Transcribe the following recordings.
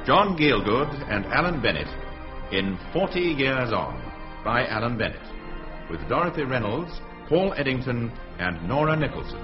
John Gielgud and Alan Bennett in 40 Years On by Alan Bennett, with Dorothy Reynolds, Paul Eddington and Nora Nicholson.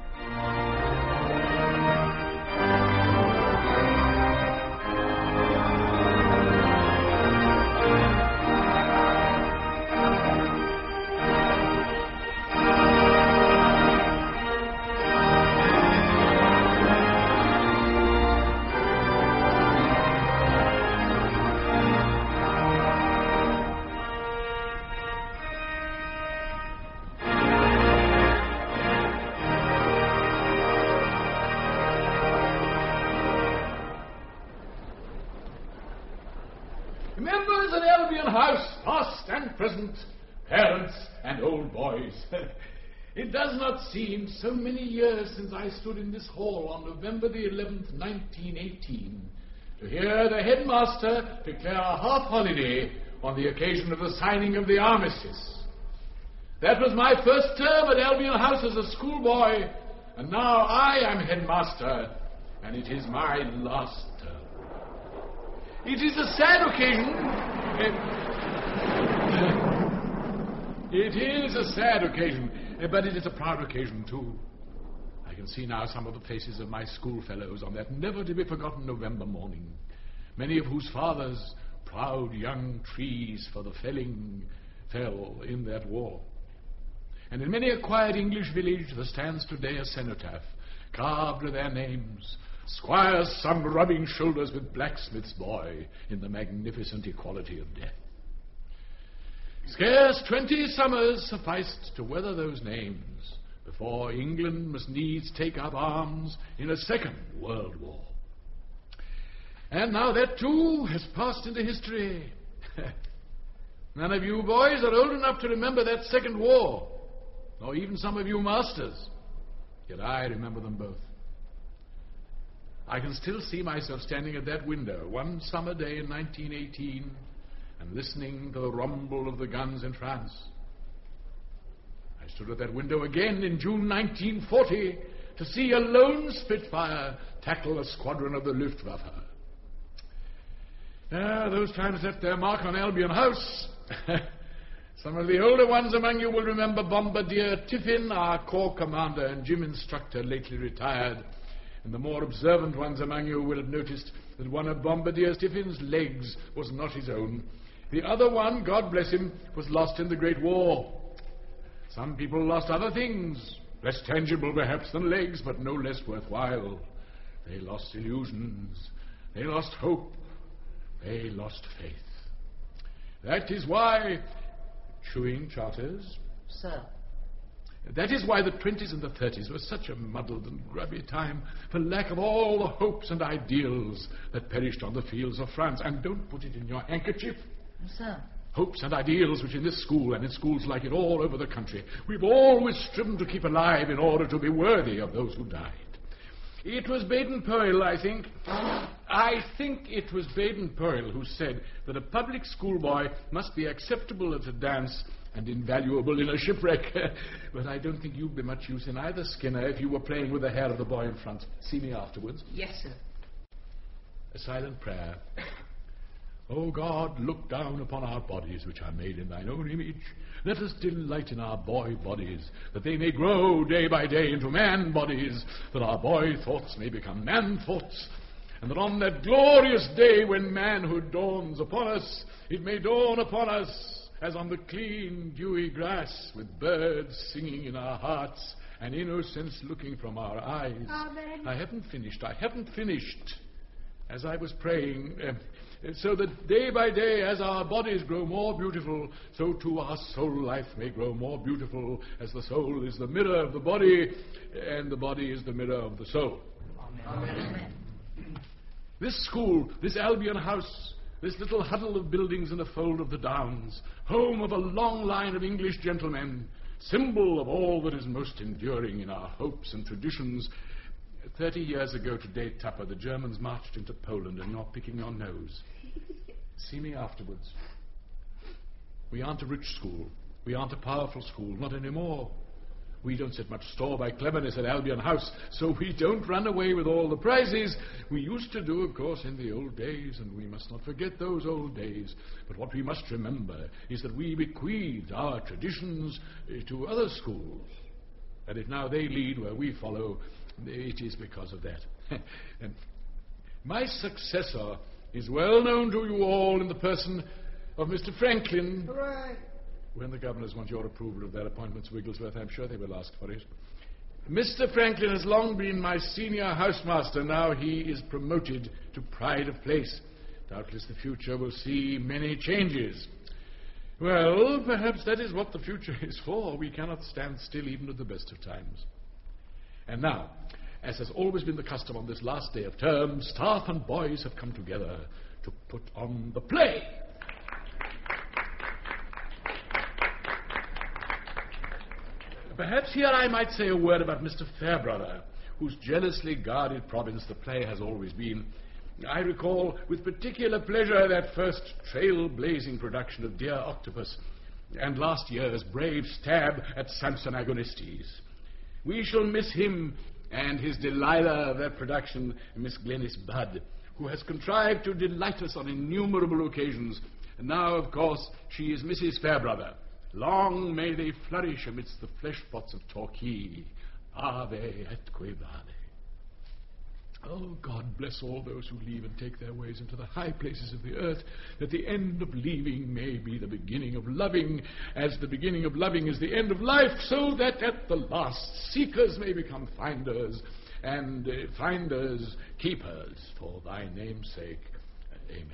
Members of Albion House, past and present, parents and old boys. It does not seem so many years since I stood in this hall on November the 11th, 1918, to hear the headmaster declare a half-holiday on the occasion of the signing of the armistice. That was my first term at Albion House as a schoolboy, and now I am headmaster, and it is my last term. It is a sad occasion. It is a sad occasion, but it is a proud occasion, too. I can see now some of the faces of my schoolfellows on that never-to-be-forgotten November morning, many of whose fathers, proud young trees for the felling, fell in that war. And in many a quiet English village there stands today a cenotaph, carved with their names, Squire's son rubbing shoulders with blacksmith's boy in the magnificent equality of death. Scarce 20 summers sufficed to weather those names before England must needs take up arms in a second world war. And now that too has passed into history. None of you boys are old enough to remember that second war, nor even some of you masters. Yet I remember them both. I can still see myself standing at that window one summer day in 1918 and listening to the rumble of the guns in France. I stood at that window again in June 1940 to see a lone Spitfire tackle a squadron of the Luftwaffe. Those times left their mark on Albion House. Some of the older ones among you will remember Bombardier Tiffin, our corps commander and gym instructor, lately retired. And the more observant ones among you will have noticed that one of Bombardier Tiffin's legs was not his own. The other one, God bless him, was lost in the Great War. Some people lost other things, less tangible perhaps than legs, but no less worthwhile. They lost illusions. They lost hope. They lost faith. That is why... Chewing Charters? Sir. That is why the 20s and the 30s were such a muddled and grubby time, for lack of all the hopes and ideals that perished on the fields of France. And don't put it in your handkerchief. Sir. Hopes and ideals which in this school and in schools like it all over the country we've always striven to keep alive in order to be worthy of those who died. It was Baden-Powell, I think. I think it was Baden-Powell who said that a public schoolboy must be acceptable at a dance and invaluable in a shipwreck. But I don't think you'd be much use in either, Skinner, if you were playing with the hair of the boy in front. See me afterwards. Yes, sir. A silent prayer. O God, look down upon our bodies, which are made in thine own image. Let us delight in our boy bodies, that they may grow day by day into man bodies, that our boy thoughts may become man thoughts, and that on that glorious day when manhood dawns upon us, it may dawn upon us as on the clean, dewy grass, with birds singing in our hearts and innocence looking from our eyes. Amen. I haven't finished. As I was praying, so that day by day, as our bodies grow more beautiful, so too our soul life may grow more beautiful, as the soul is the mirror of the body, and the body is the mirror of the soul. Amen. Amen. This school, this Albion House, this little huddle of buildings in the fold of the Downs, home of a long line of English gentlemen, symbol of all that is most enduring in our hopes and traditions. 30 years ago today, Tupper, the Germans marched into Poland, and you're picking your nose. See me afterwards. We aren't a rich school. We aren't a powerful school, not anymore. We don't set much store by cleverness at Albion House, so we don't run away with all the prizes. We used to do, of course, in the old days, and we must not forget those old days. But what we must remember is that we bequeathed our traditions to other schools. And if now they lead where we follow, it is because of that. And my successor is well known to you all in the person of Mr. Franklin. Hooray! When the governors want your approval of their appointments, Wigglesworth, I'm sure they will ask for it. Mr. Franklin has long been my senior housemaster. Now he is promoted to pride of place. Doubtless the future will see many changes. Well, perhaps that is what the future is for. We cannot stand still even at the best of times. And now, as has always been the custom on this last day of term, staff and boys have come together to put on the play. Perhaps here I might say a word about Mr. Fairbrother, whose jealously guarded province the play has always been. I recall with particular pleasure that first trail-blazing production of Dear Octopus, and last year's brave stab at Samson Agonistes. We shall miss him and his Delilah of that production, Miss Glenys Budd, who has contrived to delight us on innumerable occasions. And now, of course, she is Mrs. Fairbrother. Long may they flourish amidst the flesh-pots of Torquay. Ave atque vale. Oh, God bless all those who leave and take their ways into the high places of the earth, that the end of leaving may be the beginning of loving, as the beginning of loving is the end of life, so that at the last seekers may become finders, and finders keepers, for thy name's sake. Amen.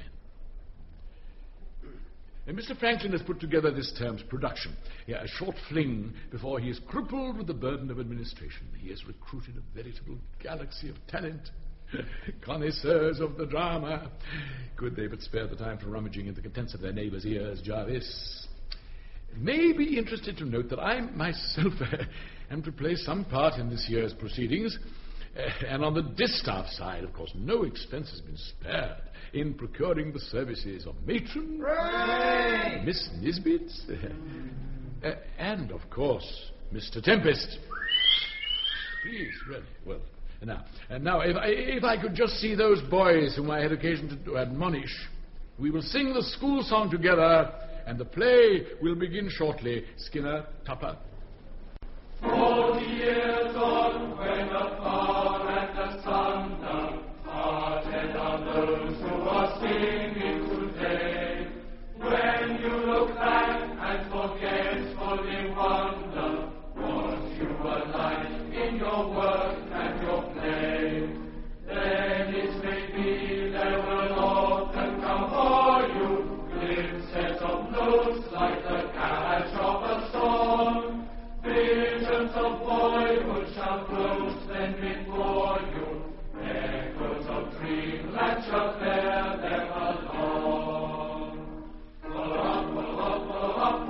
And Mr. Franklin has put together this term's production, a short fling before he is crippled with the burden of administration. He has recruited a veritable galaxy of talent, connoisseurs of the drama. Could they but spare the time for rummaging in the contents of their neighbours' ears, Jarvis may be interested to note that I myself am to play some part in this year's proceedings. And on the distaff side, of course, no expense has been spared in procuring the services of Matron, Hooray! Miss Nisbet, and, of course, Mr. Tempest. Please, really. Well, now, if I could just see those boys whom I had occasion to admonish, we will sing the school song together, and the play will begin shortly. Skinner, Tupper. 40 years on, when the far and the thunder parted are those who are singing today. When you look back and forgetfully wonder what you were like in your work and your play, then it may be there will often come for you glimpses of notes like the catch of a song. Visions of boyhood shall close then before you, echoes of dreamland shall bear them along. Follow up,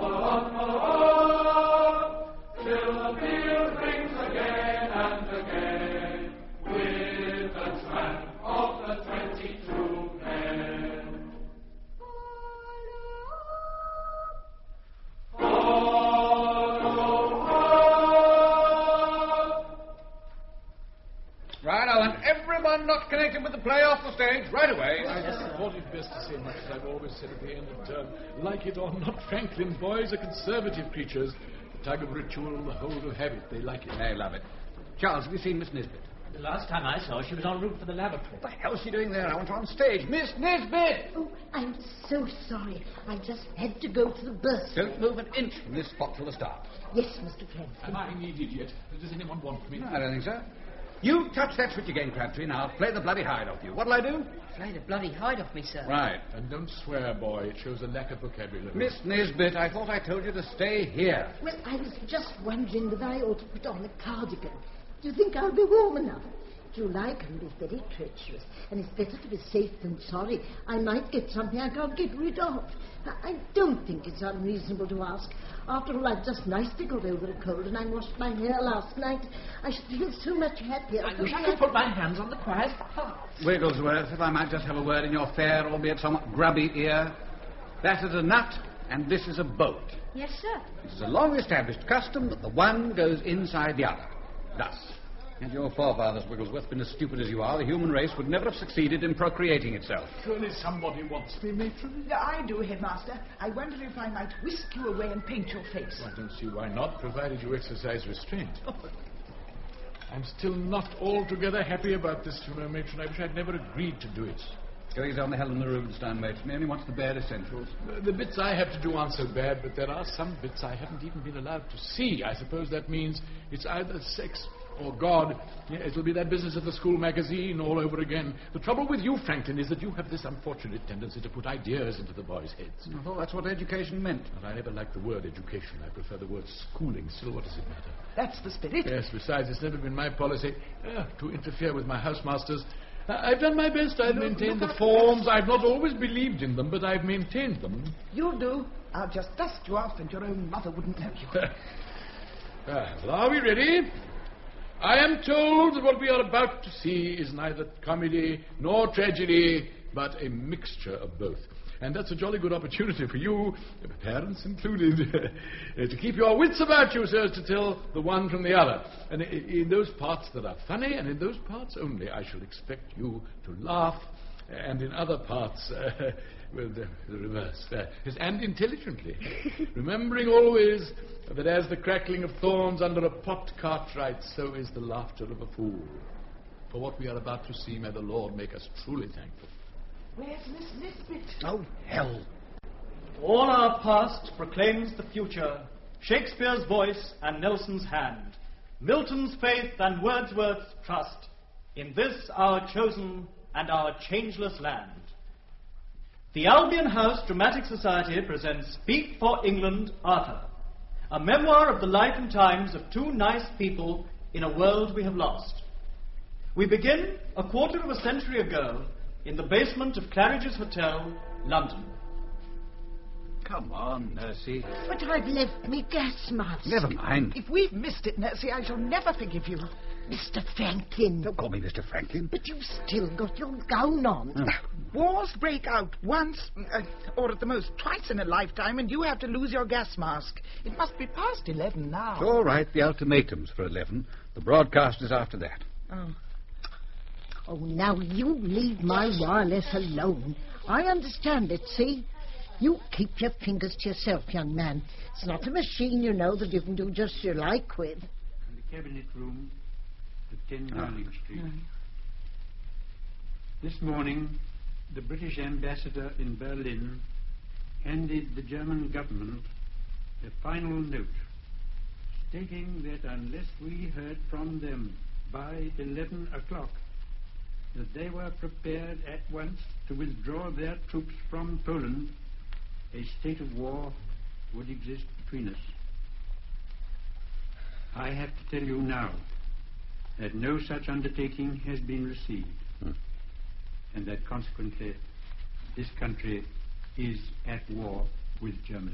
till the bell rings again and again, with the tramp of the 22 men. Right, I want everyone not connected with the play off the stage right away. I just thought it best to say much as I've always said at the end of term. Like it or not, Franklin boys are conservative creatures. The tug of ritual, the hold of habit, they like it. They love it. Charles, have you seen Miss Nisbet? The last time I saw her, she was en route for the lavatory. What the hell's she doing there? I want her on stage. Miss Nisbet! Oh, I'm so sorry. I just had to go to the birth. Don't move an inch from this spot till the start. Yes, Mr. Franklin. Am I needed yet? Does anyone want me? No, I don't think so. You touch that switch again, Crabtree, and I'll play the bloody hide off you. What'll I do? Play the bloody hide off me, sir. Right. And don't swear, boy. It shows a lack of vocabulary. Miss Nisbet, I thought I told you to stay here. Well, I was just wondering whether I ought to put on a cardigan. Do you think I'll be warm enough? July can be very treacherous, and it's better to be safe than sorry. I might get something I can't get rid of. I don't think it's unreasonable to ask. After all, I've just nicely got over a cold, and I washed my hair last night. I should feel so much happier. I wish I could put my hands on the quiet heart. Wigglesworth, if I might just have a word in your fair, albeit somewhat grubby ear. That is a nut, And this is a boat. Yes, sir. It is a long-established custom that the one goes inside the other. Thus, had your forefathers, Wigglesworth, been as stupid as you are, the human race would never have succeeded in procreating itself. Surely somebody wants me, matron? I do, Headmaster. I wonder if I might whisk you away and paint your face. I don't see why not, provided you exercise restraint. I'm still not altogether happy about this, you know, matron. I wish I'd never agreed to do it. Go easy on the Helena Rubinstein, matron. He only wants the bare essentials. The bits I have to do aren't so bad, but there are some bits I haven't even been allowed to see. I suppose that means it's either sex or God. Yeah, it'll be that business of the school magazine all over again. The trouble with you, Franklin, is that you have this unfortunate tendency to put ideas into the boys' heads. I thought that's what education meant. But I never liked the word education. I prefer the word schooling. Still, what does it matter? That's the spirit. Yes, besides, it's never been my policy to interfere with my housemasters. I've done my best. I've maintained the forms. I've not always believed in them, but I've maintained them. You'll do. I'll just dust you off and your own mother wouldn't know you. Well, are we ready? I am told that what we are about to see is neither comedy nor tragedy, but a mixture of both. And that's a jolly good opportunity for you, parents included, to keep your wits about you so as to tell the one from the other. And in those parts that are funny, and in those parts only, I shall expect you to laugh, and in other parts, well, the reverse, and intelligently, remembering always that as the crackling of thorns under a pot cartwright, so is the laughter of a fool. For what we are about to see, may the Lord make us truly thankful. Where's Miss Nisbet? Oh, hell. All our past proclaims the future, Shakespeare's voice and Nelson's hand, Milton's faith and Wordsworth's trust, in this our chosen and our changeless land. The Albion House Dramatic Society presents Speak for England, Arthur, a memoir of the life and times of two nice people in a world we have lost. We begin a quarter of a century ago in the basement of Claridge's Hotel, London. Come on, Nursey. But I've left me gas mask. Never mind. If we've missed it, Nursey, I shall never forgive you. Mr. Franklin. Don't call me Mr. Franklin. But you've still got your gown on. Wars break out once, or at the most twice in a lifetime, and you have to lose your gas mask. It must be past 11 now. It's all right. The ultimatum's for 11. The broadcast is after that. Oh, now you leave my wireless alone. I understand it, see? You keep your fingers to yourself, young man. It's not a machine, you know, that you can do just as you like with. In the cabinet room at 10 Downing Street. This morning, the British ambassador in Berlin handed the German government a final note stating that unless we heard from them by 11 o'clock, that they were prepared at once to withdraw their troops from Poland, a state of war would exist between us. I have to tell you now that no such undertaking has been received, and that consequently this country is at war with Germany.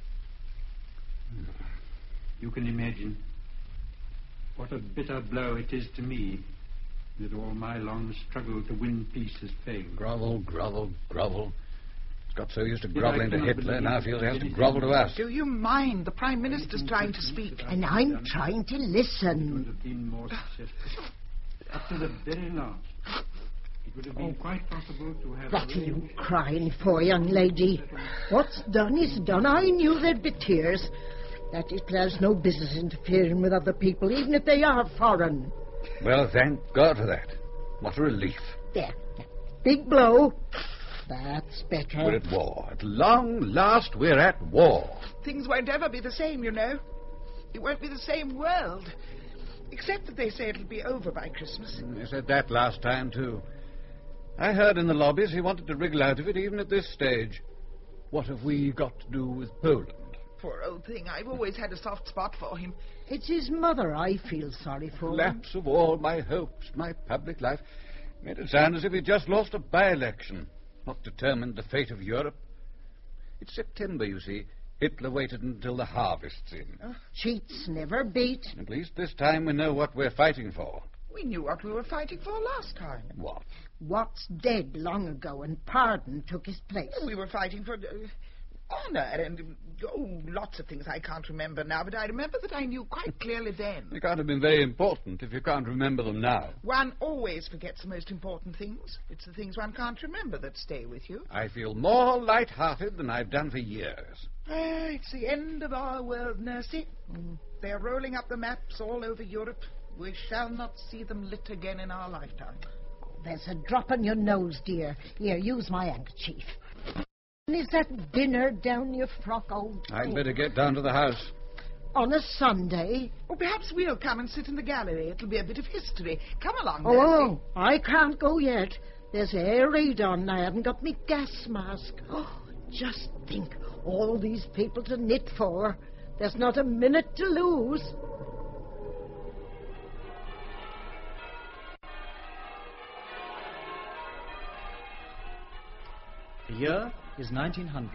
You can imagine what a bitter blow it is to me that all my long struggle to win peace has failed. Grovel, grovel, grovel. He's got so used to groveling to Hitler, now feels he has to grovel to us. Do you mind? The Prime Minister's trying to speak. And I'm trying to Would listen. have been more successful. Up to the very last, it would have been quite possible to have... What are you crying for, young lady? What's done is done. I knew there'd be tears. That Hitler has no business interfering with other people, even if they are foreign. Well, thank God for that. What a relief. There. Big blow. That's better. We're at war. At long last, we're at war. Things won't ever be the same, you know. It won't be the same world. Except that they say it'll be over by Christmas. They said that last time, too. I heard in the lobbies he wanted to wriggle out of it even at this stage. What have we got to do with Poland? Poor old thing. I've always had a soft spot for him. It's his mother I feel sorry for. Lapse of all my hopes, my public life. Made it sound as if he'd just lost a by-election, not determined the fate of Europe. It's September, you see. Hitler waited until the harvest's in. Cheats never beat. At least this time we know what we're fighting for. We knew what we were fighting for last time. What? Watts dead long ago, and pardon took his place. We were fighting for... Honor and, lots of things I can't remember now, but I remember that I knew quite clearly then. They can't have been very important if you can't remember them now. One always forgets the most important things. It's the things one can't remember that stay with you. I feel more light-hearted than I've done for years. It's the end of our world, Nursey. They're rolling up the maps all over Europe. We shall not see them lit again in our lifetime. There's a drop on your nose, dear. Here, use my handkerchief. Is that dinner down your frock, old... I'd better get down to the house. On a Sunday? Or perhaps we'll come and sit in the gallery. It'll be a bit of history. Come along, Oh, Nursey. I can't go yet. There's air raid on. I haven't got me gas mask. Oh, just think, all these people to knit for. There's not a minute to lose. The year is 1900.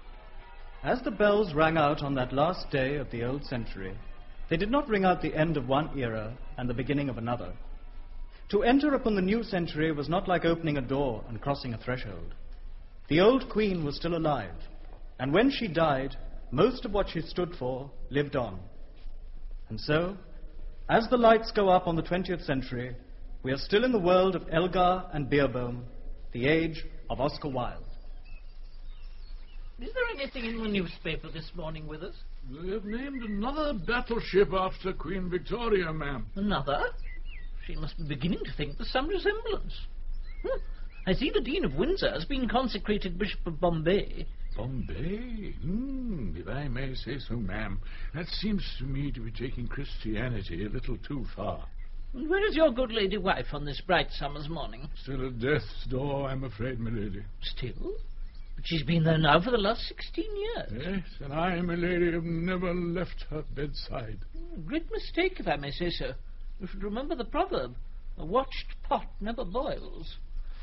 As the bells rang out on that last day of the old century, they did not ring out the end of one era and the beginning of another. To enter upon the new century was not like opening a door and crossing a threshold. The old queen was still alive, and when she died, most of what she stood for lived on. And so, as the lights go up on the 20th century, we are still in the world of Elgar and Beerbohm, the age of Oscar Wilde. Is there anything in the newspaper this morning with us? They have named another battleship after Queen Victoria, ma'am. Another? She must be beginning to think there's some resemblance. I see the Dean of Windsor has been consecrated Bishop of Bombay. Bombay? If I may say so, ma'am. That seems to me to be taking Christianity a little too far. And where is your good lady wife on this bright summer's morning? Still at death's door, I'm afraid, my lady. Still? But she's been there now for the last 16 years. Yes, and I, my lady, have never left her bedside. A great mistake, if I may say so. You should remember the proverb, a watched pot never boils.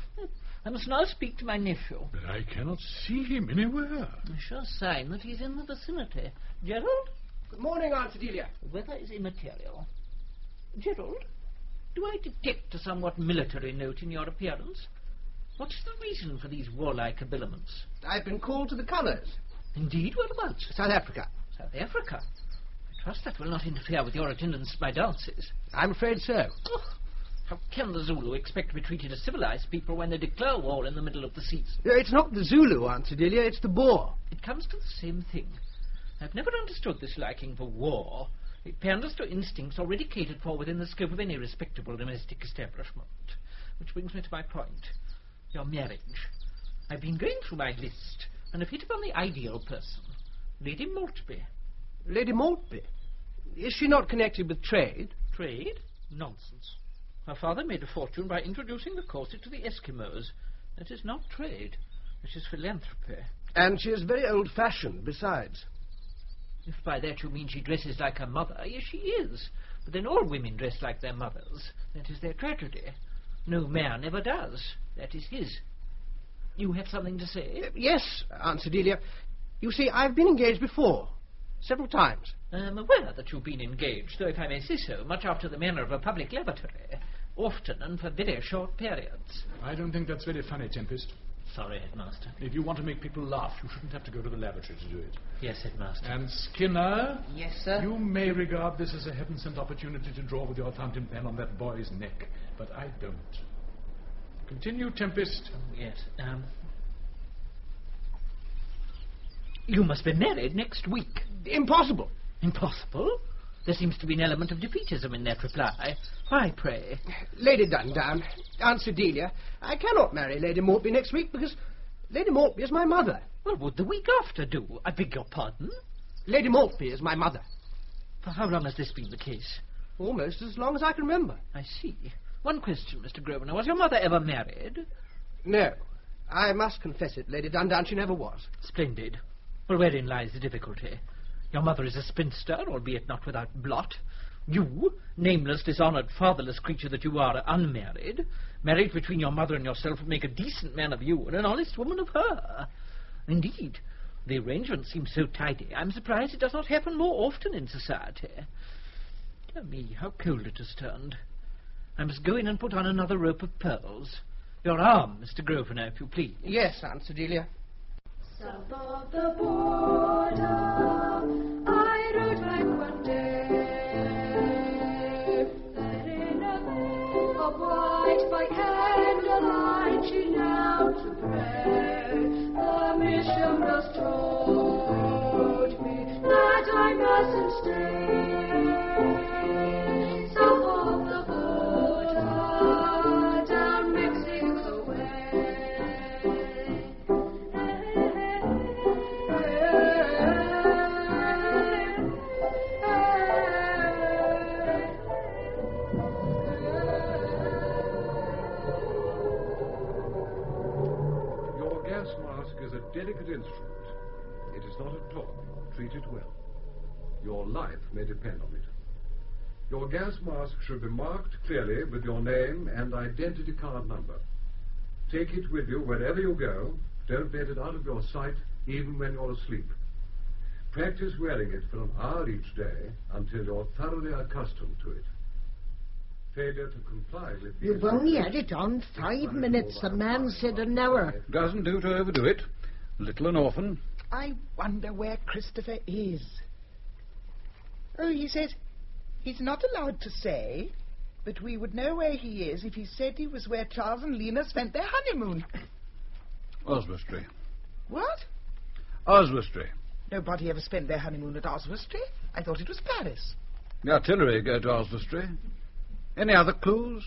I must now speak to my nephew. But I cannot see him anywhere. A sure sign that he's in the vicinity. Gerald? Good morning, Aunt Adelia. The weather is immaterial. Gerald, do I detect a somewhat military note in your appearance? What's the reason for these warlike habiliments? I've been called to the colours. Indeed, whereabouts? South Africa. South Africa? I trust that will not interfere with your attendance at my dances. I'm afraid so. Oh, how can the Zulu expect to be treated as civilized people when they declare war in the middle of the season? It's not the Zulu, Aunt Adelia, it's the Boer. It comes to the same thing. I've never understood this liking for war. It panders to instincts already catered for within the scope of any respectable domestic establishment. Which brings me to my point. Your marriage. I've been going through my list and have hit upon the ideal person. Lady Maltby. Lady Maltby? Is she not connected with trade? Trade? Nonsense. Her father made a fortune by introducing the corset to the Eskimos. That is not trade. It is philanthropy. And she is very old-fashioned, besides. If by that you mean she dresses like her mother, yes, she is. But then all women dress like their mothers. That is their tragedy. No man ever does. That is his. You have something to say? Yes, Aunt Adelia. You see, I've been engaged before. Several times. I'm aware that you've been engaged, though if I may say so, much after the manner of a public lavatory. Often and for very short periods. I don't think that's very funny, Tempest. Sorry, Headmaster. If you want to make people laugh, you shouldn't have to go to the lavatory to do it. Yes, Headmaster. And Skinner? Yes, sir? You may regard this as a heaven-sent opportunity to draw with your fountain pen on that boy's neck, but I don't. Continue, Tempest. Yes, You must be married next week. Impossible. Impossible? There seems to be an element of defeatism in that reply. Why, pray? Lady Dundown, Aunt Adelia, I cannot marry Lady Maltby next week because Lady Maltby is my mother. Well, would the week after do? I beg your pardon? Lady Maltby is my mother. For how long has this been the case? Almost as long as I can remember. I see. One question, Mr. Grosvenor. Was your mother ever married? No. I must confess it, Lady Dundown, she never was. Splendid. Well, wherein lies the difficulty? Your mother is a spinster, albeit not without blot. You, nameless, dishonoured, fatherless creature that you are, unmarried. Marriage between your mother and yourself would make a decent man of you and an honest woman of her. Indeed, the arrangement seems so tidy, I'm surprised it does not happen more often in society. Dear me, how cold it has turned. I must go in and put on another rope of pearls. Your arm, Mr. Grosvenor, if you please. Yes, Aunt Adelia. South of the border, I rode back one day, that in a veil of white by candlelight she knelt to pray. The missioners told me that I mustn't stay. South of the border, down Mexico way. Your gas mask is a delicate instrument. It is not a toy. Treat it well. Your life may depend on it. Your gas mask should be marked clearly with your name and identity card number. Take it with you wherever you go. Don't let it out of your sight, even when you're asleep. Practice wearing it for an hour each day until you're thoroughly accustomed to it. Failure to comply with these... You've only had it on 5 minutes. The man said an hour. Doesn't do to overdo it. Little and often. I wonder where Christopher is. Oh, he says he's not allowed to say, but we would know where he is if he said he was where Charles and Lena spent their honeymoon. Oswestry. What? Oswestry. Nobody ever spent their honeymoon at Oswestry. I thought it was Paris. The artillery go to Oswestry. Any other clues?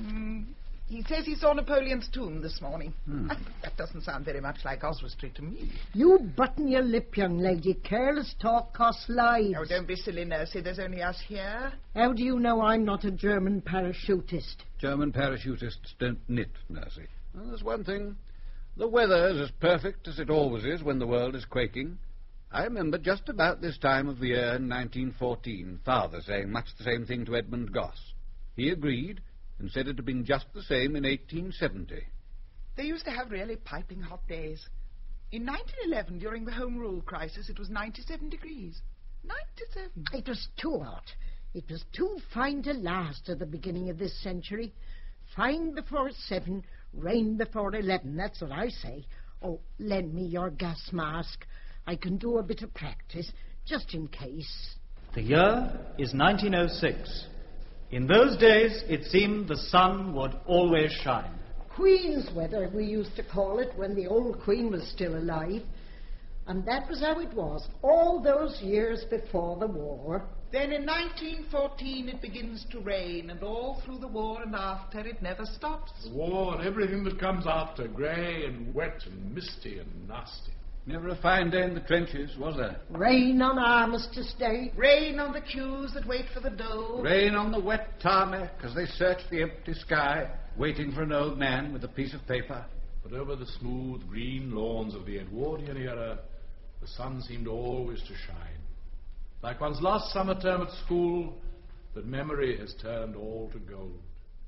He says he saw Napoleon's tomb this morning. That doesn't sound very much like Oswestry to me. You button your lip, young lady. Careless talk costs lives. Oh, don't be silly, Nursey. There's only us here. How do you know I'm not a German parachutist? German parachutists don't knit, Nursey. Well, there's one thing. The weather is as perfect as it always is when the world is quaking. I remember just about this time of the year in 1914, Father saying much the same thing to Edmund Goss. He agreed and said it had been just the same in 1870. They used to have really piping hot days. In 1911, during the Home Rule crisis, it was 97 degrees. 97. It was too hot. It was too fine to last at the beginning of this century. Fine before 7, rain before 11. That's what I say. Oh, lend me your gas mask. I can do a bit of practice, just in case. The year is 1906. In those days, it seemed the sun would always shine. Queen's weather, we used to call it, when the old Queen was still alive. And that was how it was, all those years before the war. Then in 1914 it begins to rain, and all through the war and after it never stops. The war and everything that comes after, grey and wet and misty and nasty. Never a fine day in the trenches, was there? Rain on Armistice Day. Rain on the queues that wait for the dole. Rain on the wet tarmac as they search the empty sky, waiting for an old man with a piece of paper. But over the smooth green lawns of the Edwardian era, the sun seemed always to shine. Like one's last summer term at school, but memory has turned all to gold.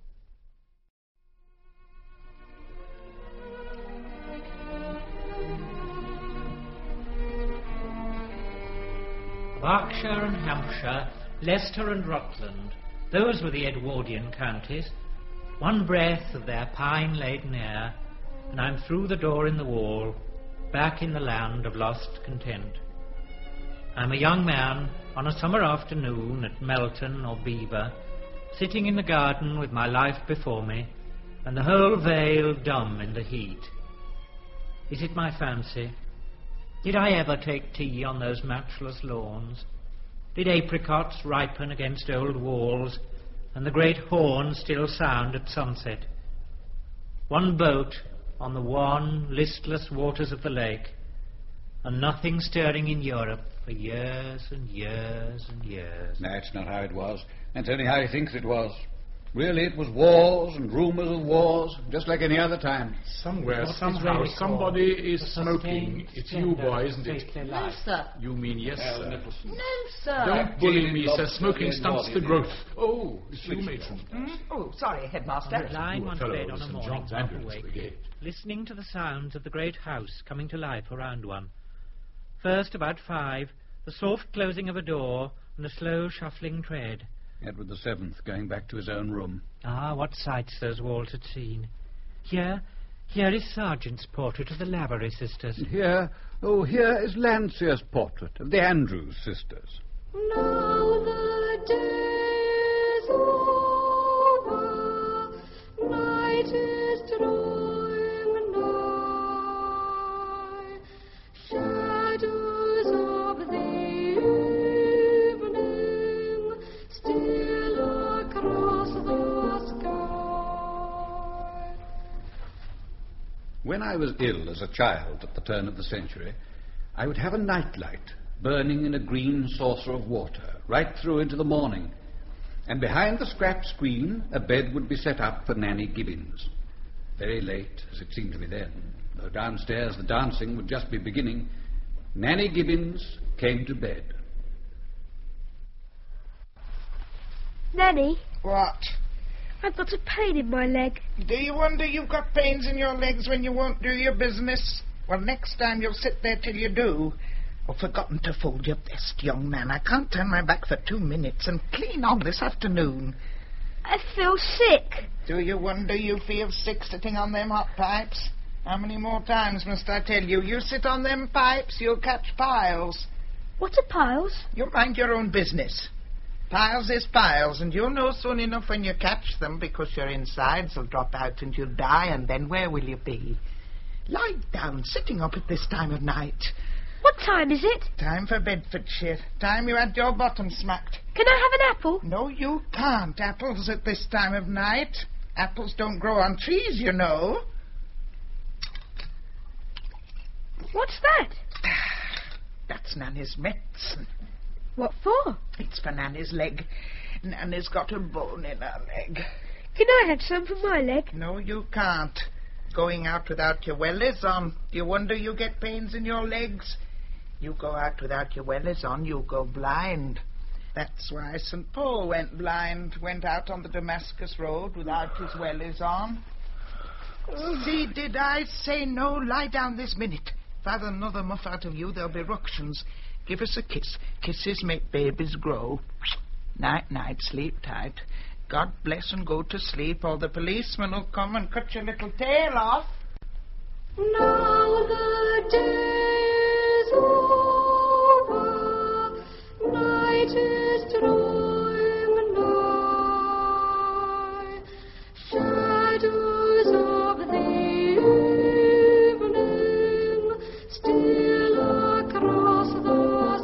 Berkshire and Hampshire, Leicester and Rutland, those were the Edwardian counties. One breath of their pine-laden air, and I'm through the door in the wall, back in the land of lost content. I'm a young man on a summer afternoon at Melton or Belvoir, sitting in the garden with my life before me, and the whole vale dumb in the heat. Is it my fancy? Did I ever take tea on those matchless lawns? Did apricots ripen against old walls, and the great horn still sound at sunset? One boat on the wan, listless waters of the lake, and nothing stirring in Europe for years and years and years. That's not how it was. That's only how he thinks it was. Really, it was wars and rumours of wars, just like any other time. Somewhere, somehow, somebody is smoking. It's you, boy, isn't it? No, sir. You mean yes, sir? No, sir. Don't bully me, sir. Smoking stunts the growth. Oh, it's you, matron. Oh, sorry, headmaster. Lying on bed on a St. morning, John's half ambulance awake, brigade. listening to the sounds of the great house coming to life around one. First, about 5, the soft closing of a door and a slow shuffling tread. Edward VII going back to his own room. Ah, what sights those walls had seen. Here Here is Sargent's portrait of the Lavery sisters. And here is Landseer's portrait of the Andrews sisters. Now the day is over, night is drawing nigh, shadows of the evening steal across the sky. When I was ill as a child at the turn of the century, I would have a nightlight burning in a green saucer of water right through into the morning, and behind the scrap screen a bed would be set up for Nanny Gibbons. Very late, as it seemed to me then, though downstairs the dancing would just be beginning, Nanny Gibbons came to bed. Nanny, What? I've got a pain in my leg. Do you wonder you've got pains in your legs when you won't do your business? Well, next time you'll sit there till you do. I've forgotten to fold your vest, young man. I can't turn my back for 2 minutes and clean on this afternoon. I feel sick. Do you wonder you feel sick sitting on them hot pipes? How many more times must I tell you? You sit on them pipes, you'll catch piles. What are piles? You mind your own business. Piles is piles, and you'll know soon enough when you catch them, because your insides will drop out and you'll die, and then where will you be? Lie down, sitting up at this time of night. What time is it? Time for Bedfordshire. Time you had your bottom smacked. Can I have an apple? No, you can't. Apples at this time of night. Apples don't grow on trees, you know. What's that? That's Nanny's medicine. What for? It's for Nanny's leg. Nanny's got a bone in her leg. Can I have some for my leg? No, you can't. Going out without your wellies on. Do you wonder you get pains in your legs? You go out without your wellies on, you go blind. That's why St. Paul went blind, went out on the Damascus Road without his wellies on. See, did I say no? Lie down this minute. If I have another muff out of you, there'll be ructions. Give us a kiss. Kisses make babies grow. Night, night, sleep tight. God bless and go to sleep, or the policeman will come and cut your little tail off. Now the day's over, night is drawing nigh, shadows of the evening steal across the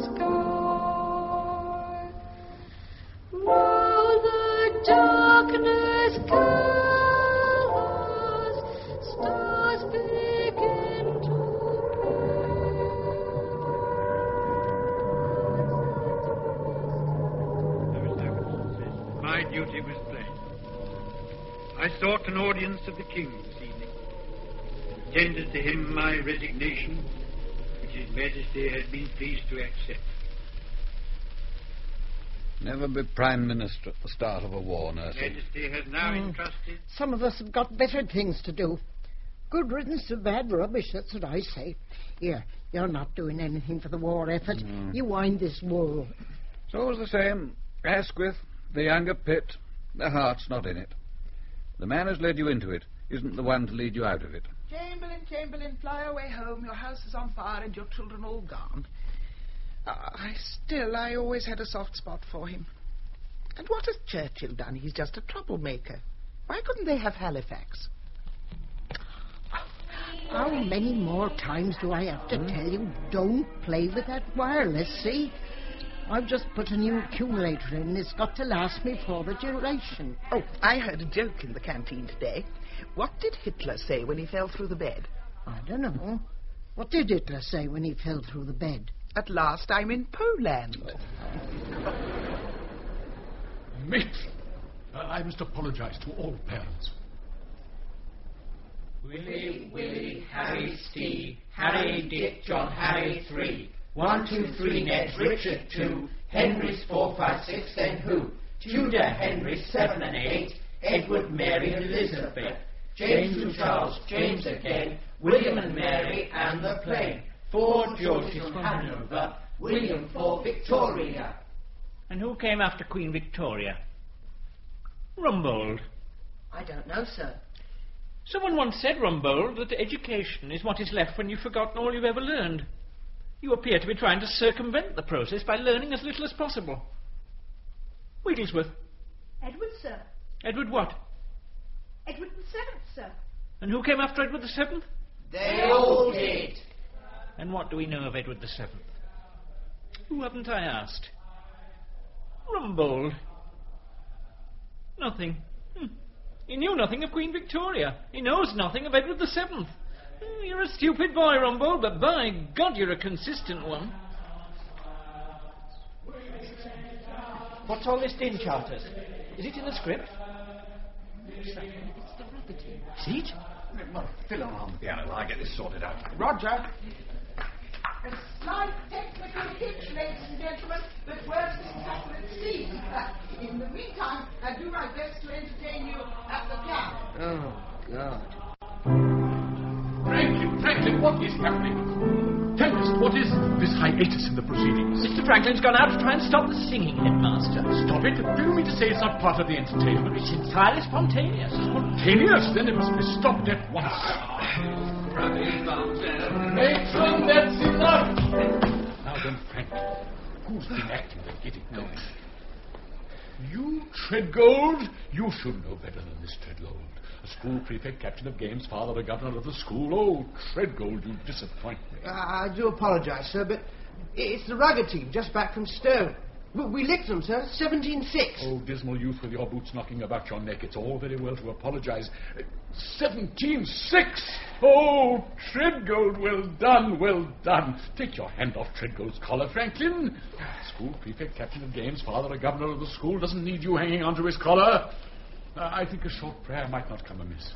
sky. Now the darkness gathers, stars begin to My duty was plain. I sought an audience of the king this evening, and tendered to him my resignation, which his majesty has been pleased to accept. Never be Prime Minister at the start of a war, Nursing. Majesty has now entrusted... Some of us have got better things to do. Good riddance to bad rubbish, that's what I say. Here, you're not doing anything for the war effort. No. You wind this wool. It's always the same. Asquith, the younger Pitt, their heart's not in it. The man who's led you into it isn't the one to lead you out of it. Chamberlain, Chamberlain, fly away home. Your house is on fire and your children all gone. I always had a soft spot for him. And what has Churchill done? He's just a troublemaker. Why couldn't they have Halifax? How many more times do I have to tell you, don't play with that wireless, see? I've just put a new accumulator in. It's got to last me for the duration. Oh, I heard a joke in the canteen today. What did Hitler say when he fell through the bed? I don't know. What did Hitler say when he fell through the bed? At last I'm in Poland. Matron, I must apologize to all parents. Willie, Willie, Harry, Steve, Harry, Dick, John, Harry, 3. 1, 2, 3, Ned, Richard, 2. Henry's 4, 5, 6, then who? Tudor, Henry, 7 and 8. Edward, Mary, Elizabeth. James to Charles, James again. William and Mary, and the plane. 4 Georges from Hanover. William 4 Victoria. And who came after Queen Victoria? Rumbold. I don't know, sir. Someone once said, Rumbold, that education is what is left when you've forgotten all you've ever learned. You appear to be trying to circumvent the process by learning as little as possible. Wigglesworth. Edward, sir. Edward what? Edward the Seventh, sir. And who came after Edward the Seventh? They all did. And what do we know of Edward the Seventh? Who haven't I asked? Rumbold. Nothing. He knew nothing of Queen Victoria. He knows nothing of Edward the Seventh. You're a stupid boy, Rumbold, but by God, you're a consistent one. What's all this din, Charters? Is it in the script? It's the rubber team. See it? Well, fill on the piano while I get this sorted out. Roger. A slight technical hitch, ladies and gentlemen, but worse than happen at sea. In the meantime, I do my best to entertain you at the piano. Oh, God. Franklin, what is happening? Tempest, what is this hiatus in the proceedings? Mr. Franklin's gone out to try and stop the singing, Headmaster. Stop it? Do you mean to say it's not part of the entertainment? It's entirely spontaneous. Spontaneous? Then it must be stopped at once. Matron, that's enough! Now then, Franklin, who's been acting to get it going? You, Treadgold? You should know better than this, Treadgold. A school prefect, captain of games, father, the governor of the school. Oh, Treadgold, you disappoint me. I do apologise, sir, but it's the rugger team just back from Stone. We licked them, sir, 17-6. Oh, dismal youth with your boots knocking about your neck. It's all very well to apologise. 17-6! Oh, Treadgold, well done, well done. Take your hand off Treadgold's collar, Franklin. School prefect, captain of games, father, a governor of the school, doesn't need you hanging onto his collar. I think a short prayer might not come amiss.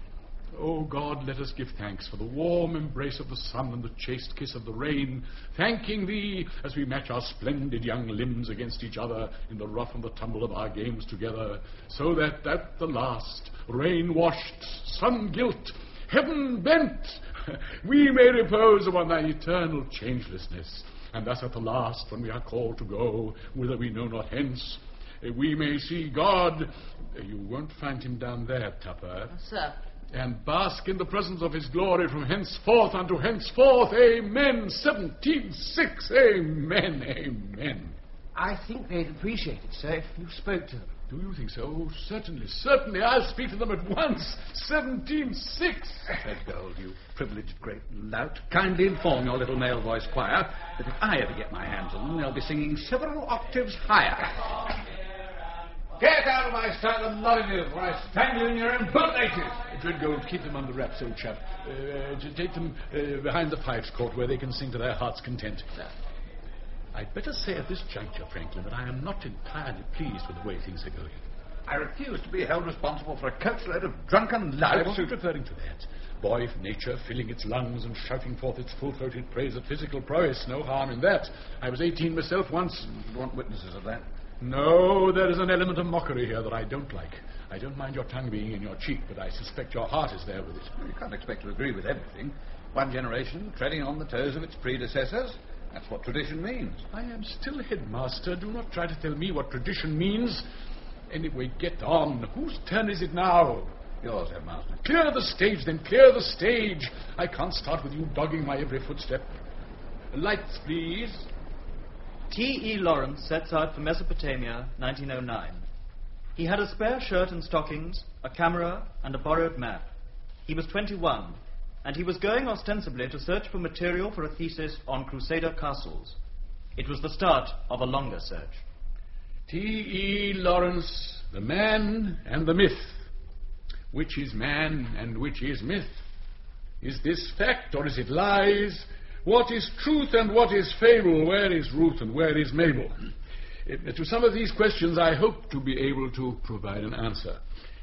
Oh, God, let us give thanks for the warm embrace of the sun and the chaste kiss of the rain, thanking Thee as we match our splendid young limbs against each other in the rough and the tumble of our games together, so that at the last, rain-washed, sun-gilt, heaven-bent, we may repose upon Thy eternal changelessness, and thus at the last, when we are called to go, whither we know not hence, we may see God. You won't find him down there, Tupper. Sir. And bask in the presence of his glory from henceforth unto henceforth. Amen. 17-6. Amen. Amen. I think they'd appreciate it, sir, if you spoke to them. Do you think so? Oh, certainly, certainly. I'll speak to them at once. 17-6. Treadgold, you privileged great lout, kindly inform your little male voice choir that if I ever get my hands on them, they'll be singing several octaves higher. Get out of my sight, the lot of you, or I strangle you in your own boot laces. Treadgold, keep them under wraps, old chap. Take them behind the pipes court where they can sing to their heart's content. I'd better say at this juncture, Franklin, that I am not entirely pleased with the way things are going. I refuse to be held responsible for a coachload of drunken louts. I wasn't referring to that. Boy of nature filling its lungs and shouting forth its full-throated praise of physical prowess. No harm in that. I was 18 myself once. You want witnesses of that? No, there is an element of mockery here that I don't like. I don't mind your tongue being in your cheek, but I suspect your heart is there with it. You can't expect to agree with everything. One generation treading on the toes of its predecessors. That's what tradition means. I am still headmaster. Do not try to tell me what tradition means. Anyway, get on. Whose turn is it now? Yours, headmaster. Clear the stage, then. Clear the stage. I can't start with you dogging my every footstep. Lights, please. T.E. Lawrence sets out for Mesopotamia, 1909. He had a spare shirt and stockings, a camera, and a borrowed map. He was 21, and he was going ostensibly to search for material for a thesis on Crusader castles. It was the start of a longer search. T.E. Lawrence, the man and the myth. Which is man and which is myth? Is this fact or is it lies? What is truth and what is fable? Where is Ruth and where is Mabel? To some of these questions I hope to be able to provide an answer.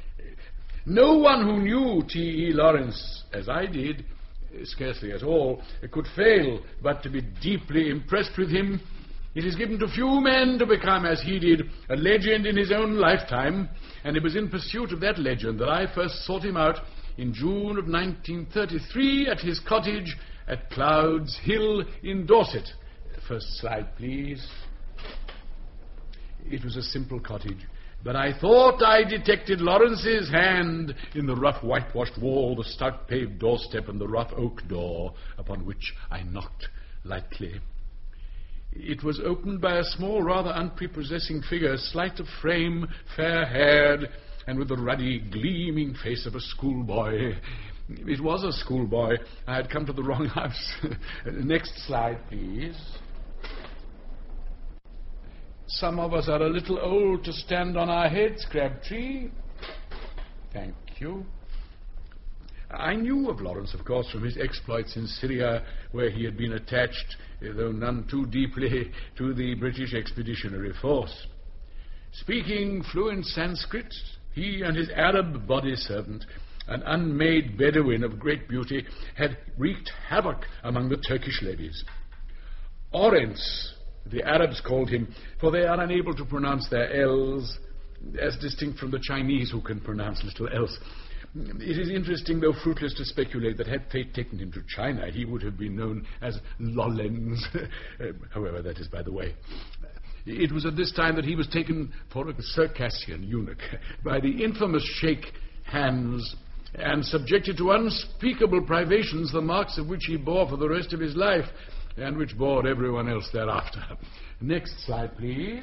No one who knew T.E. Lawrence, as I did, scarcely at all, could fail but to be deeply impressed with him. It is given to few men to become, as he did, a legend in his own lifetime, and it was in pursuit of that legend that I first sought him out in June of 1933 at his cottage at Clouds Hill in Dorset. First slide, please. It was a simple cottage, But I thought I detected Lawrence's hand in the rough whitewashed wall, the stout paved doorstep, and the rough oak door, upon which I knocked lightly. It was opened by a small, rather unprepossessing figure, slight of frame, fair-haired, and with the ruddy, gleaming face of a schoolboy. It was a schoolboy. I had come to the wrong house. Next slide, please. Some of us are a little old to stand on our heads, Crabtree. Thank you. I knew of Lawrence, of course, from his exploits in Syria, where he had been attached, though none too deeply, to the British Expeditionary Force. Speaking fluent Sanskrit, he and his Arab body servant, an unmade Bedouin of great beauty, had wreaked havoc among the Turkish levies. Orents, the Arabs called him, for they are unable to pronounce their L's, as distinct from the Chinese who can pronounce little else. It is interesting, though fruitless, to speculate that had fate taken him to China, he would have been known as Lollens. However, that is by the way. It was at this time that he was taken for a Circassian eunuch by the infamous Sheikh Hans, and subjected to unspeakable privations, the marks of which he bore for the rest of his life, and which bored everyone else thereafter. Next slide, please.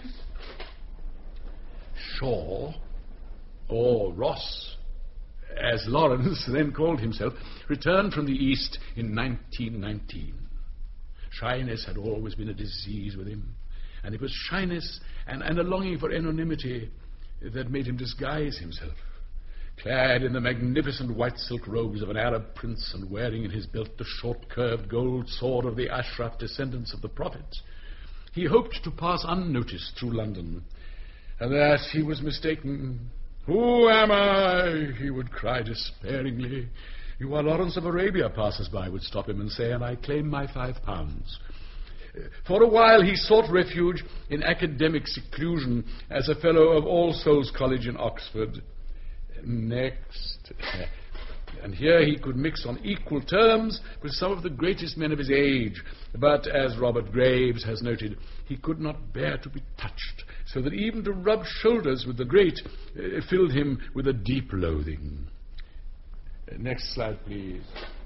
Shaw, or Ross, as Lawrence then called himself, returned from the East in 1919. Shyness had always been a disease with him, and it was shyness and a longing for anonymity that made him disguise himself. Clad in the magnificent white silk robes of an Arab prince and wearing in his belt the short curved gold sword of the Ashraf descendants of the prophets, he hoped to pass unnoticed through London. Alas, he was mistaken. "Who am I?" he would cry despairingly. "You are Lawrence of Arabia," passers-by would stop him and say, "and I claim my £5." For a while he sought refuge in academic seclusion as a fellow of All Souls College in Oxford. Next. And here he could mix on equal terms with some of the greatest men of his age. But, as Robert Graves has noted, he could not bear to be touched, so that even to rub shoulders with the great filled him with a deep loathing. Next slide, please.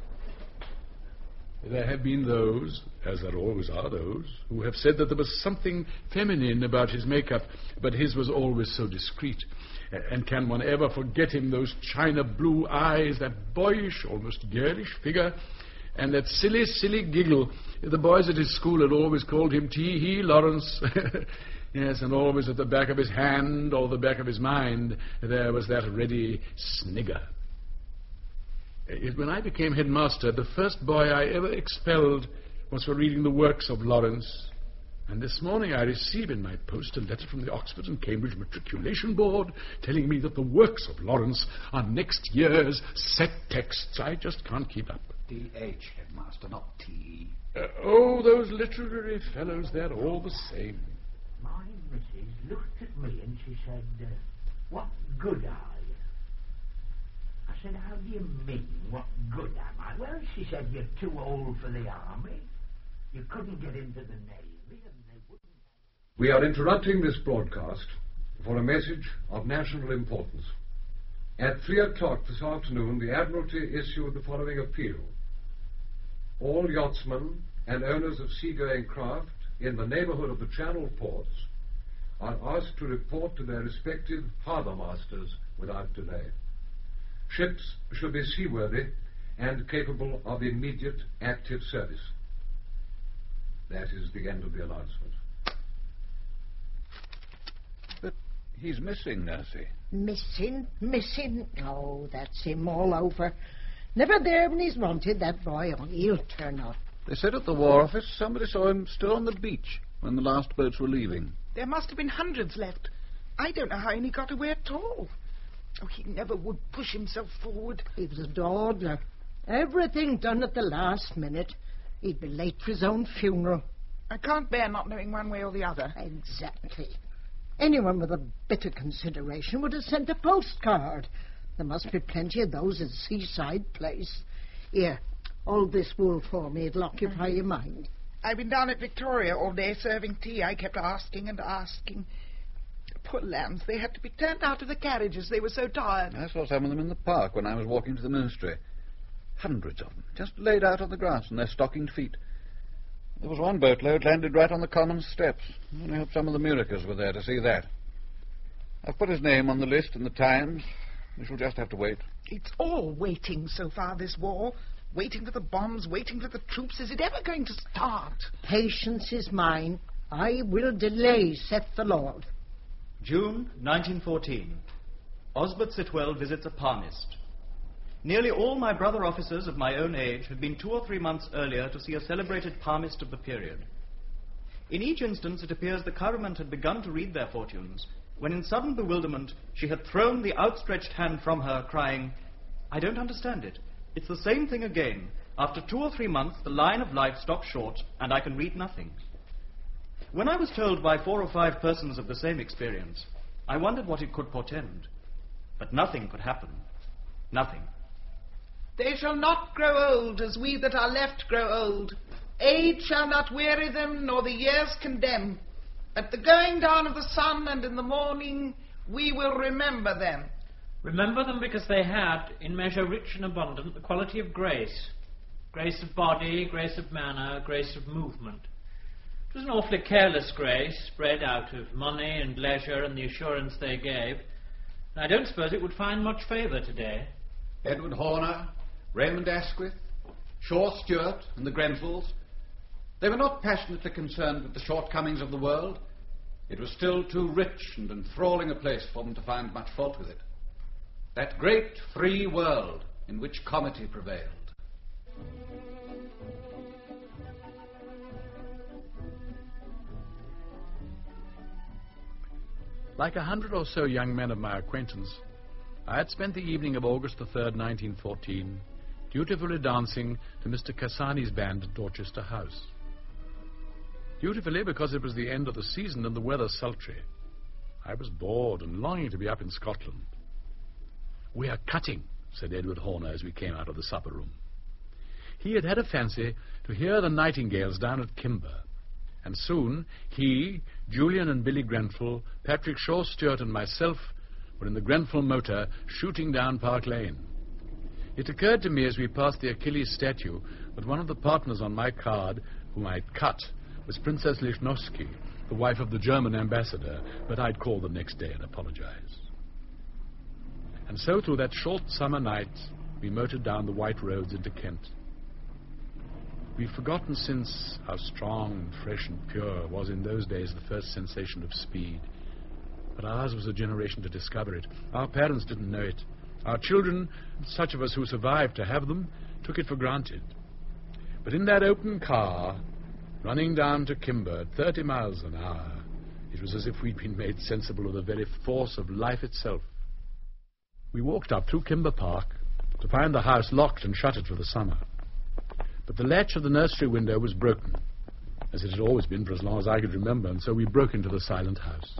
There have been those, as there always are those, who have said that there was something feminine about his makeup, but his was always so discreet. And can one ever forget him, those china blue eyes, that boyish, almost girlish figure, and that silly, silly giggle? The boys at his school had always called him Tee-hee Lawrence. Yes, and always at the back of his hand or the back of his mind there was that ready snigger. When I became headmaster, the first boy I ever expelled was for reading the works of Lawrence. And this morning I receive in my post a letter from the Oxford and Cambridge Matriculation Board telling me that the works of Lawrence are next year's set texts. I just can't keep up. D.H., headmaster, not T. Oh, those literary fellows, they're all the same. My missus looked at me and she said, "What good are you?" I said, "How do you mean, what good am I?" "Well," she said, "you're too old for the army. You couldn't get into the Navy, and they wouldn't..." We are interrupting this broadcast for a message of national importance. At 3 o'clock this afternoon, the Admiralty issued the following appeal. All yachtsmen and owners of seagoing craft in the neighbourhood of the Channel ports are asked to report to their respective harbour masters without delay. Ships should be seaworthy and capable of immediate active service. That is the end of the announcement. But he's missing, Nancy. Missing? Oh, that's him all over. Never there when he's wanted, that boy. Oh, he'll turn up. They said at the War Office somebody saw him still on the beach when the last boats were leaving. There must have been hundreds left. I don't know how he got away at all. Oh, he never would push himself forward. He was a dawdler. Everything done at the last minute. He'd be late for his own funeral. I can't bear not knowing one way or the other. Exactly. Anyone with a bit of consideration would have sent a postcard. There must be plenty of those at Seaside Place. Here, hold this wool for me. It'll occupy your mind. I've been down at Victoria all day serving tea. I kept asking and asking. poor lambs. They had to be turned out of the carriages. They were so tired. I saw some of them in the park when I was walking to the ministry. Hundreds of them, just laid out on the grass in their stockinged feet. There was one boatload landed right on the common steps. I only hope some of the Murakers were there to see that. I've put his name on the list in the Times. We shall just have to wait. It's all waiting so far, this war. Waiting for the bombs, waiting for the troops. Is it ever going to start? Patience is mine. I will delay, saith the Lord. June 1914. Osbert Sitwell visits a palmist. Nearly all my brother officers of my own age had been 2 or 3 months earlier to see a celebrated palmist of the period. In each instance, it appears the Currament had begun to read their fortunes, when in sudden bewilderment she had thrown the outstretched hand from her, crying, "I don't understand it. It's the same thing again. After 2 or 3 months, the line of life stops short, and I can read nothing." When I was told by 4 or 5 persons of the same experience, I wondered what it could portend. But nothing could happen. Nothing. They shall not grow old as we that are left grow old. Age shall not weary them, nor the years condemn. At the going down of the sun and in the morning, we will remember them. Remember them because they had, in measure rich and abundant, the quality of grace. Grace of body, grace of manner, grace of movement. It was an awfully careless grace, spread out of money and leisure and the assurance they gave. And I don't suppose it would find much favour today. Edward Horner, Raymond Asquith, Shaw Stewart and the Grenfells, they were not passionately concerned with the shortcomings of the world. It was still too rich and enthralling a place for them to find much fault with it. That great free world in which comity prevailed. Like 100 or so young men of my acquaintance, I had spent the evening of August the 3rd, 1914, dutifully dancing to Mr. Cassani's band at Dorchester House. Dutifully because it was the end of the season and the weather sultry. I was bored and longing to be up in Scotland. "We are cutting," said Edward Horner as we came out of the supper room. He had had a fancy to hear the nightingales down at Kimber, and soon he, Julian and Billy Grenfell, Patrick Shaw Stewart and myself were in the Grenfell motor shooting down Park Lane. It occurred to me as we passed the Achilles statue that one of the partners on my card whom I'd cut was Princess Lichnowsky, the wife of the German ambassador, but I'd call the next day and apologize. And so through that short summer night we motored down the white roads into Kent. We've forgotten since how strong and fresh and pure was in those days the first sensation of speed. But ours was a generation to discover it. Our parents didn't know it. Our children, such of us who survived to have them, took it for granted. But in that open car, running down to Kimber at 30 miles an hour, it was as if we'd been made sensible of the very force of life itself. We walked up through Kimber Park to find the house locked and shuttered for the summer. But the latch of the nursery window was broken, as it had always been for as long as I could remember, and so we broke into the silent house.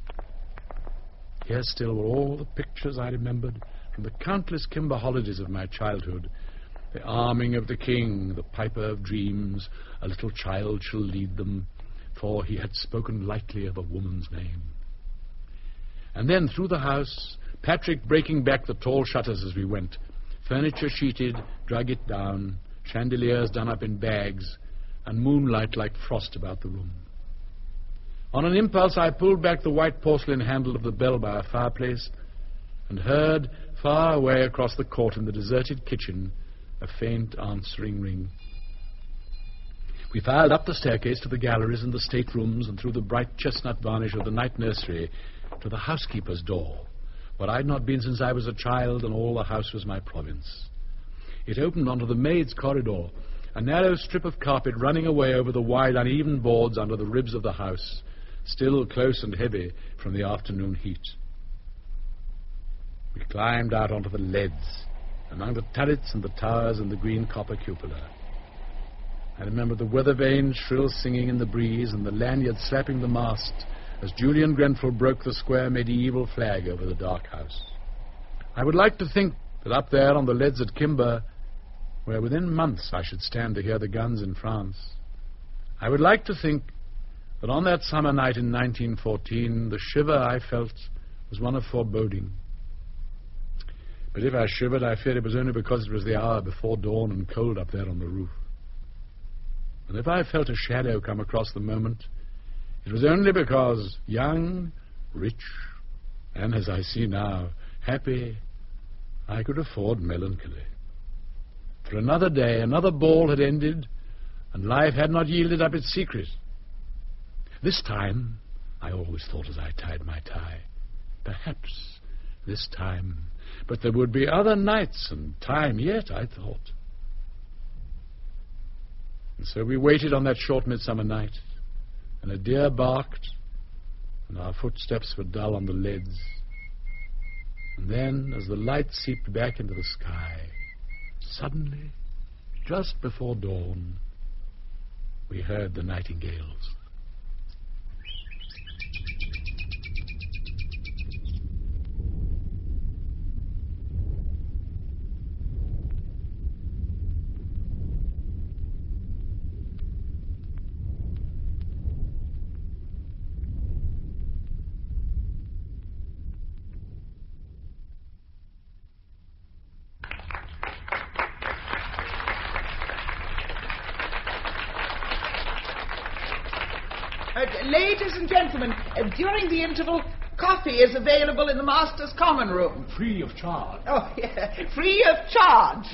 Here still were all the pictures I remembered from the countless Kimber holidays of my childhood. The arming of the king, the piper of dreams, a little child shall lead them, for he had spoken lightly of a woman's name. And then through the house, Patrick breaking back the tall shutters as we went, furniture sheeted, drug it down, chandeliers done up in bags, and moonlight like frost about the room. On an impulse, I pulled back the white porcelain handle of the bell by our fireplace and heard, far away across the court in the deserted kitchen, a faint answering ring. We filed up the staircase to the galleries and the staterooms and through the bright chestnut varnish of the night nursery to the housekeeper's door, where I'd not been since I was a child and all the house was my province. It opened onto the maid's corridor, a narrow strip of carpet running away over the wide, uneven boards under the ribs of the house, still close and heavy from the afternoon heat. We climbed out onto the leads, among the turrets and the towers and the green copper cupola. I remember the weather vane's shrill singing in the breeze and the lanyard slapping the mast as Julian Grenfell broke the square medieval flag over the dark house. I would like to think that up there on the leads at Kimber, where within months I should stand to hear the guns in France, I would like to think But on that summer night in 1914, the shiver I felt was one of foreboding. But if I shivered, I fear it was only because it was the hour before dawn and cold up there on the roof. And if I felt a shadow come across the moment, it was only because, young, rich, and as I see now, happy, I could afford melancholy. For another day, another ball had ended, and life had not yielded up its secret. This time, I always thought as I tied my tie, perhaps this time, but there would be other nights and time yet, I thought. And so we waited on that short midsummer night, and a deer barked, and our footsteps were dull on the leads. And then, as the light seeped back into the sky, suddenly, just before dawn, we heard the nightingales. Ladies and gentlemen, during the interval, coffee is available in the Master's Common Room. Free of charge. Oh, yeah, free of charge.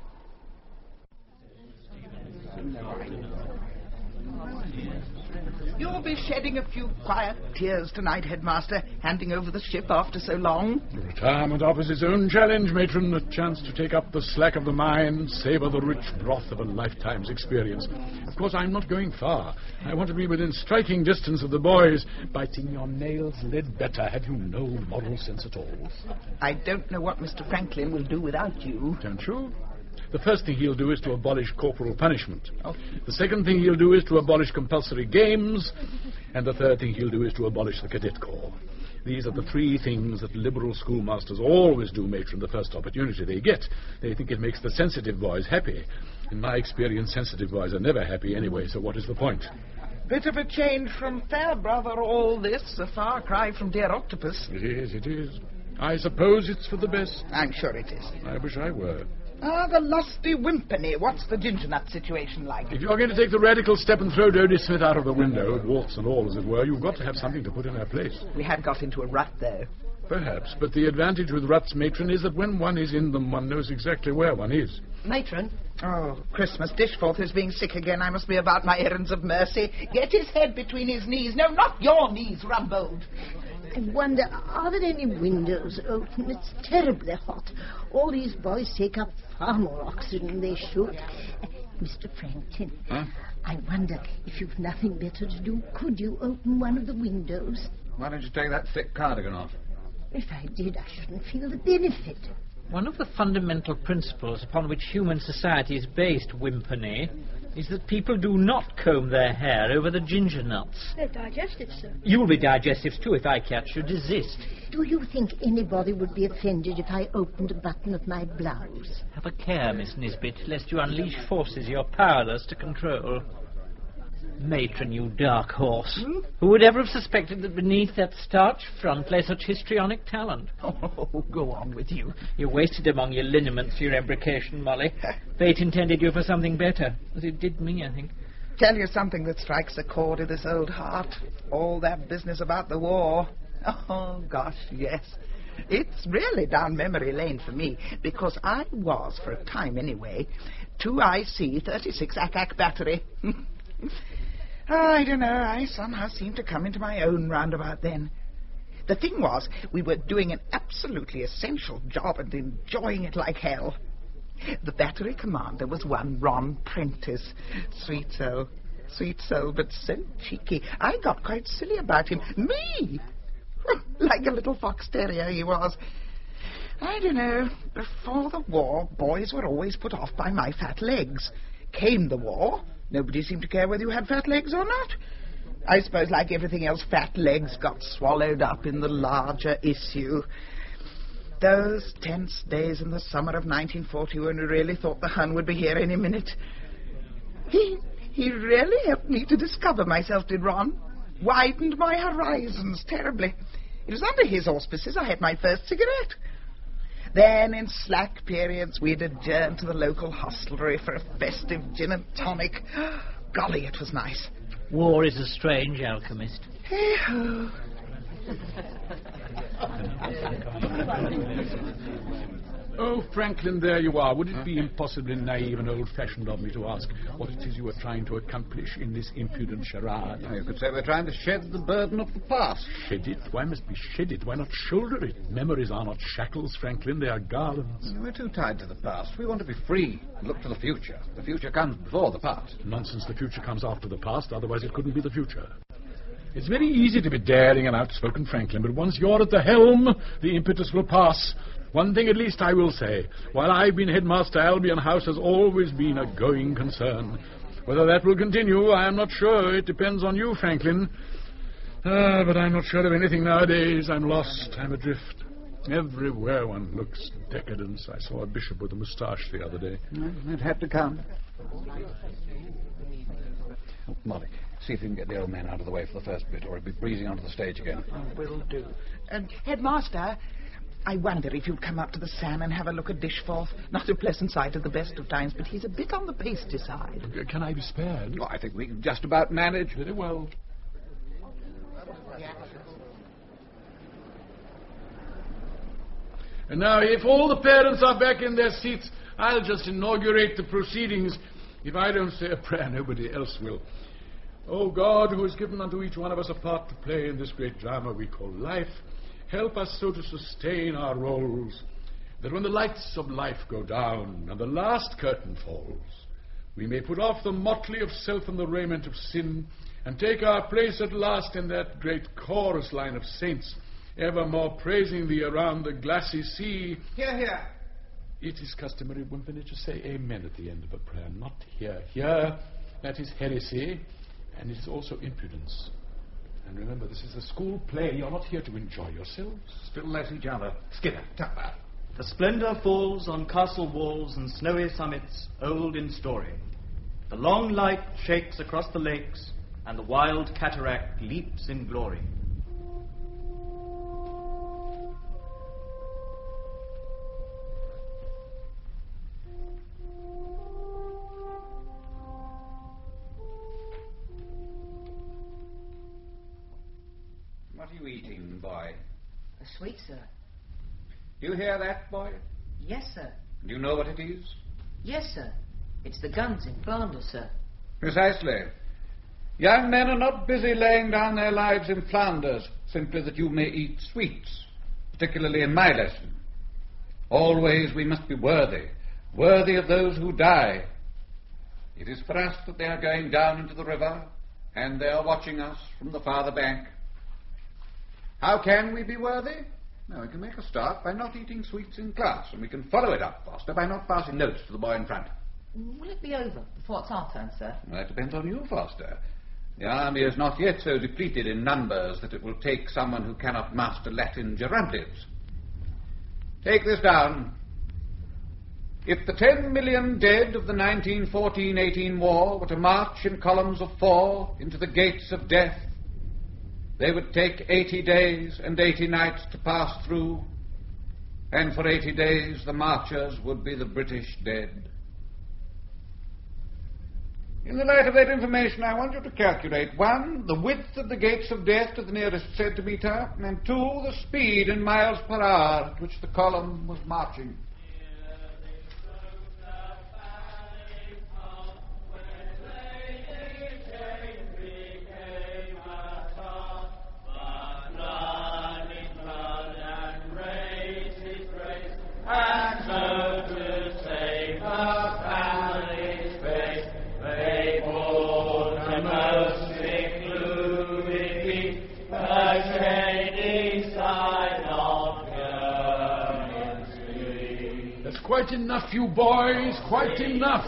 You'll be shedding a few quiet tears tonight, Headmaster, handing over the ship after so long. Retirement offers its own challenge, matron, a chance to take up the slack of the mind, savour the rich broth of a lifetime's experience. Of course, I'm not going far. I want to be within striking distance of the boys. Biting your nails, Leadbetter. Have you no moral sense at all? I don't know what Mr. Franklin will do without you. Don't you? The first thing he'll do is to abolish corporal punishment. Oh. The second thing he'll do is to abolish compulsory games. And the third thing he'll do is to abolish the cadet corps. These are the three things that liberal schoolmasters always do, matron, the first opportunity they get. They think it makes the sensitive boys happy. In my experience, sensitive boys are never happy anyway, so what is the point? Bit of a change from Fairbrother, all this. A far cry from dear Octopus. It is, it is. I suppose it's for the best. I'm sure it is. I wish I were. Ah, the lusty Wimpany. What's the ginger nut situation like? If you're going to take the radical step and throw Dodie Smith out of the window, warts and all, as it were, you've got to have something to put in her place. We had got into a rut, though. Perhaps, but the advantage with ruts, matron, is that when one is in them, one knows exactly where one is. Matron? Oh, Christmas. Dishforth is being sick again. I must be about my errands of mercy. Get his head between his knees. No, not your knees, Rumbold. I wonder, are there any windows open? It's terribly hot. All these boys take up far more oxygen than they should. Mr. Franklin, Huh? I wonder if you've nothing better to do, could you open one of the windows? Why don't you take that thick cardigan off? If I did, I shouldn't feel the benefit. One of the fundamental principles upon which human society is based, Wimpany, is that people do not comb their hair over the ginger nuts. They're digestive, sir. You'll be digestives too if I catch you. Desist. Do you think anybody would be offended if I opened a button of my blouse? Have a care, Miss Nisbet, lest you unleash forces you're powerless to control. Matron, you dark horse. Who would ever have suspected that beneath that starched front lay such histrionic talent? Oh, go on with you. You wasted among your lineaments for your embrocation, Molly. Fate intended you for something better, as it did me, I think. Tell you something that strikes a chord in this old heart. All that business about the war. Oh, gosh, yes. It's really down memory lane for me, because I was, for a time anyway, 2IC 36 ACAC battery. I don't know, I somehow seemed to come into my own roundabout then. The thing was, we were doing an absolutely essential job and enjoying it like hell. The battery commander was one Ron Prentice. Sweet soul, but so cheeky. I got quite silly about him. Me! Like a little fox terrier he was. I don't know, before the war, boys were always put off by my fat legs. Came the war, nobody seemed to care whether you had fat legs or not. I suppose, like everything else, fat legs got swallowed up in the larger issue. Those tense days in the summer of 1940 when we really thought the Hun would be here any minute. He really helped me to discover myself, did Ron? widened my horizons terribly. It was under his auspices I had my first cigarette. Then, in slack periods, we'd adjourn to the local hostelry for a festive gin and tonic. Golly, it was nice. War is a strange alchemist. Hey-ho. Oh, Franklin, there you are. Would it be impossibly naive and old-fashioned of me to ask what it is you are trying to accomplish in this impudent charade? You could say we're trying to shed the burden of the past. Shed it? Why must we shed it? Why not shoulder it? Memories are not shackles, Franklin. They are garlands. We're too tied to the past. We want to be free and look to the future. The future comes before the past. Nonsense. The future comes after the past. Otherwise it couldn't be the future. It's very easy to be daring and outspoken, Franklin, but once you're at the helm, the impetus will pass. One thing at least I will say. While I've been headmaster, Albion House has always been a going concern. Whether that will continue, I am not sure. It depends on you, Franklin. But I'm not sure of anything nowadays. I'm lost. I'm adrift. Everywhere one looks decadence. I saw a bishop with a moustache the other day. It had to come. Oh, Molly, see if you can get the old man out of the way for the first bit, or he'll be breezing onto the stage again. Will do. Headmaster, I wonder if you'd come up to the San and have a look at Dishforth. Not a pleasant sight at the best of times, but he's a bit on the pasty side. Can I be spared? Oh, I think we can just about manage. Very well. And now, if all the parents are back in their seats, I'll just inaugurate the proceedings. If I don't say a prayer, nobody else will. O God, who has given unto each one of us a part to play in this great drama we call life, help us so to sustain our roles, that when the lights of life go down and the last curtain falls, we may put off the motley of self and the raiment of sin, and take our place at last in that great chorus line of saints, evermore praising thee around the glassy sea. Hear, hear. It is customary, Wimpernich, to say amen at the end of a prayer, not here. Here, that is heresy, and it is also impudence. And remember, this is a school play. You're not here to enjoy yourselves. Still less each other. Skinner, tap that. The splendour falls on castle walls and snowy summits, old in story. The long light shakes across the lakes, and the wild cataract leaps in glory. What are you eating, boy? A sweet, sir. Do you hear that, boy? Yes, sir. Do you know what it is? Yes, sir. It's the guns in Flanders, sir. Precisely. Young men are not busy laying down their lives in Flanders simply that you may eat sweets, particularly in my lesson. Always we must be worthy of those who die. It is for us that they are going down into the river, and they are watching us from the farther bank. How can we be worthy? Now, we can make a start by not eating sweets in class, and we can follow it up faster by not passing notes to the boy in front. Will it be over before it's our turn, sir? Well, that depends on you, Foster. The army is not yet so depleted in numbers that it will take someone who cannot master Latin gerundives. Take this down. If the 10 million dead of the 1914-18 war were to march in columns of 4 into the gates of death, they would take 80 days and 80 nights to pass through, and for 80 days the marchers would be the British dead. In the light of that information, I want you to calculate, 1, the width of the gates of death to the nearest centimetre, and 2, the speed in miles per hour at which the column was marching. Quite enough, you boys, quite enough.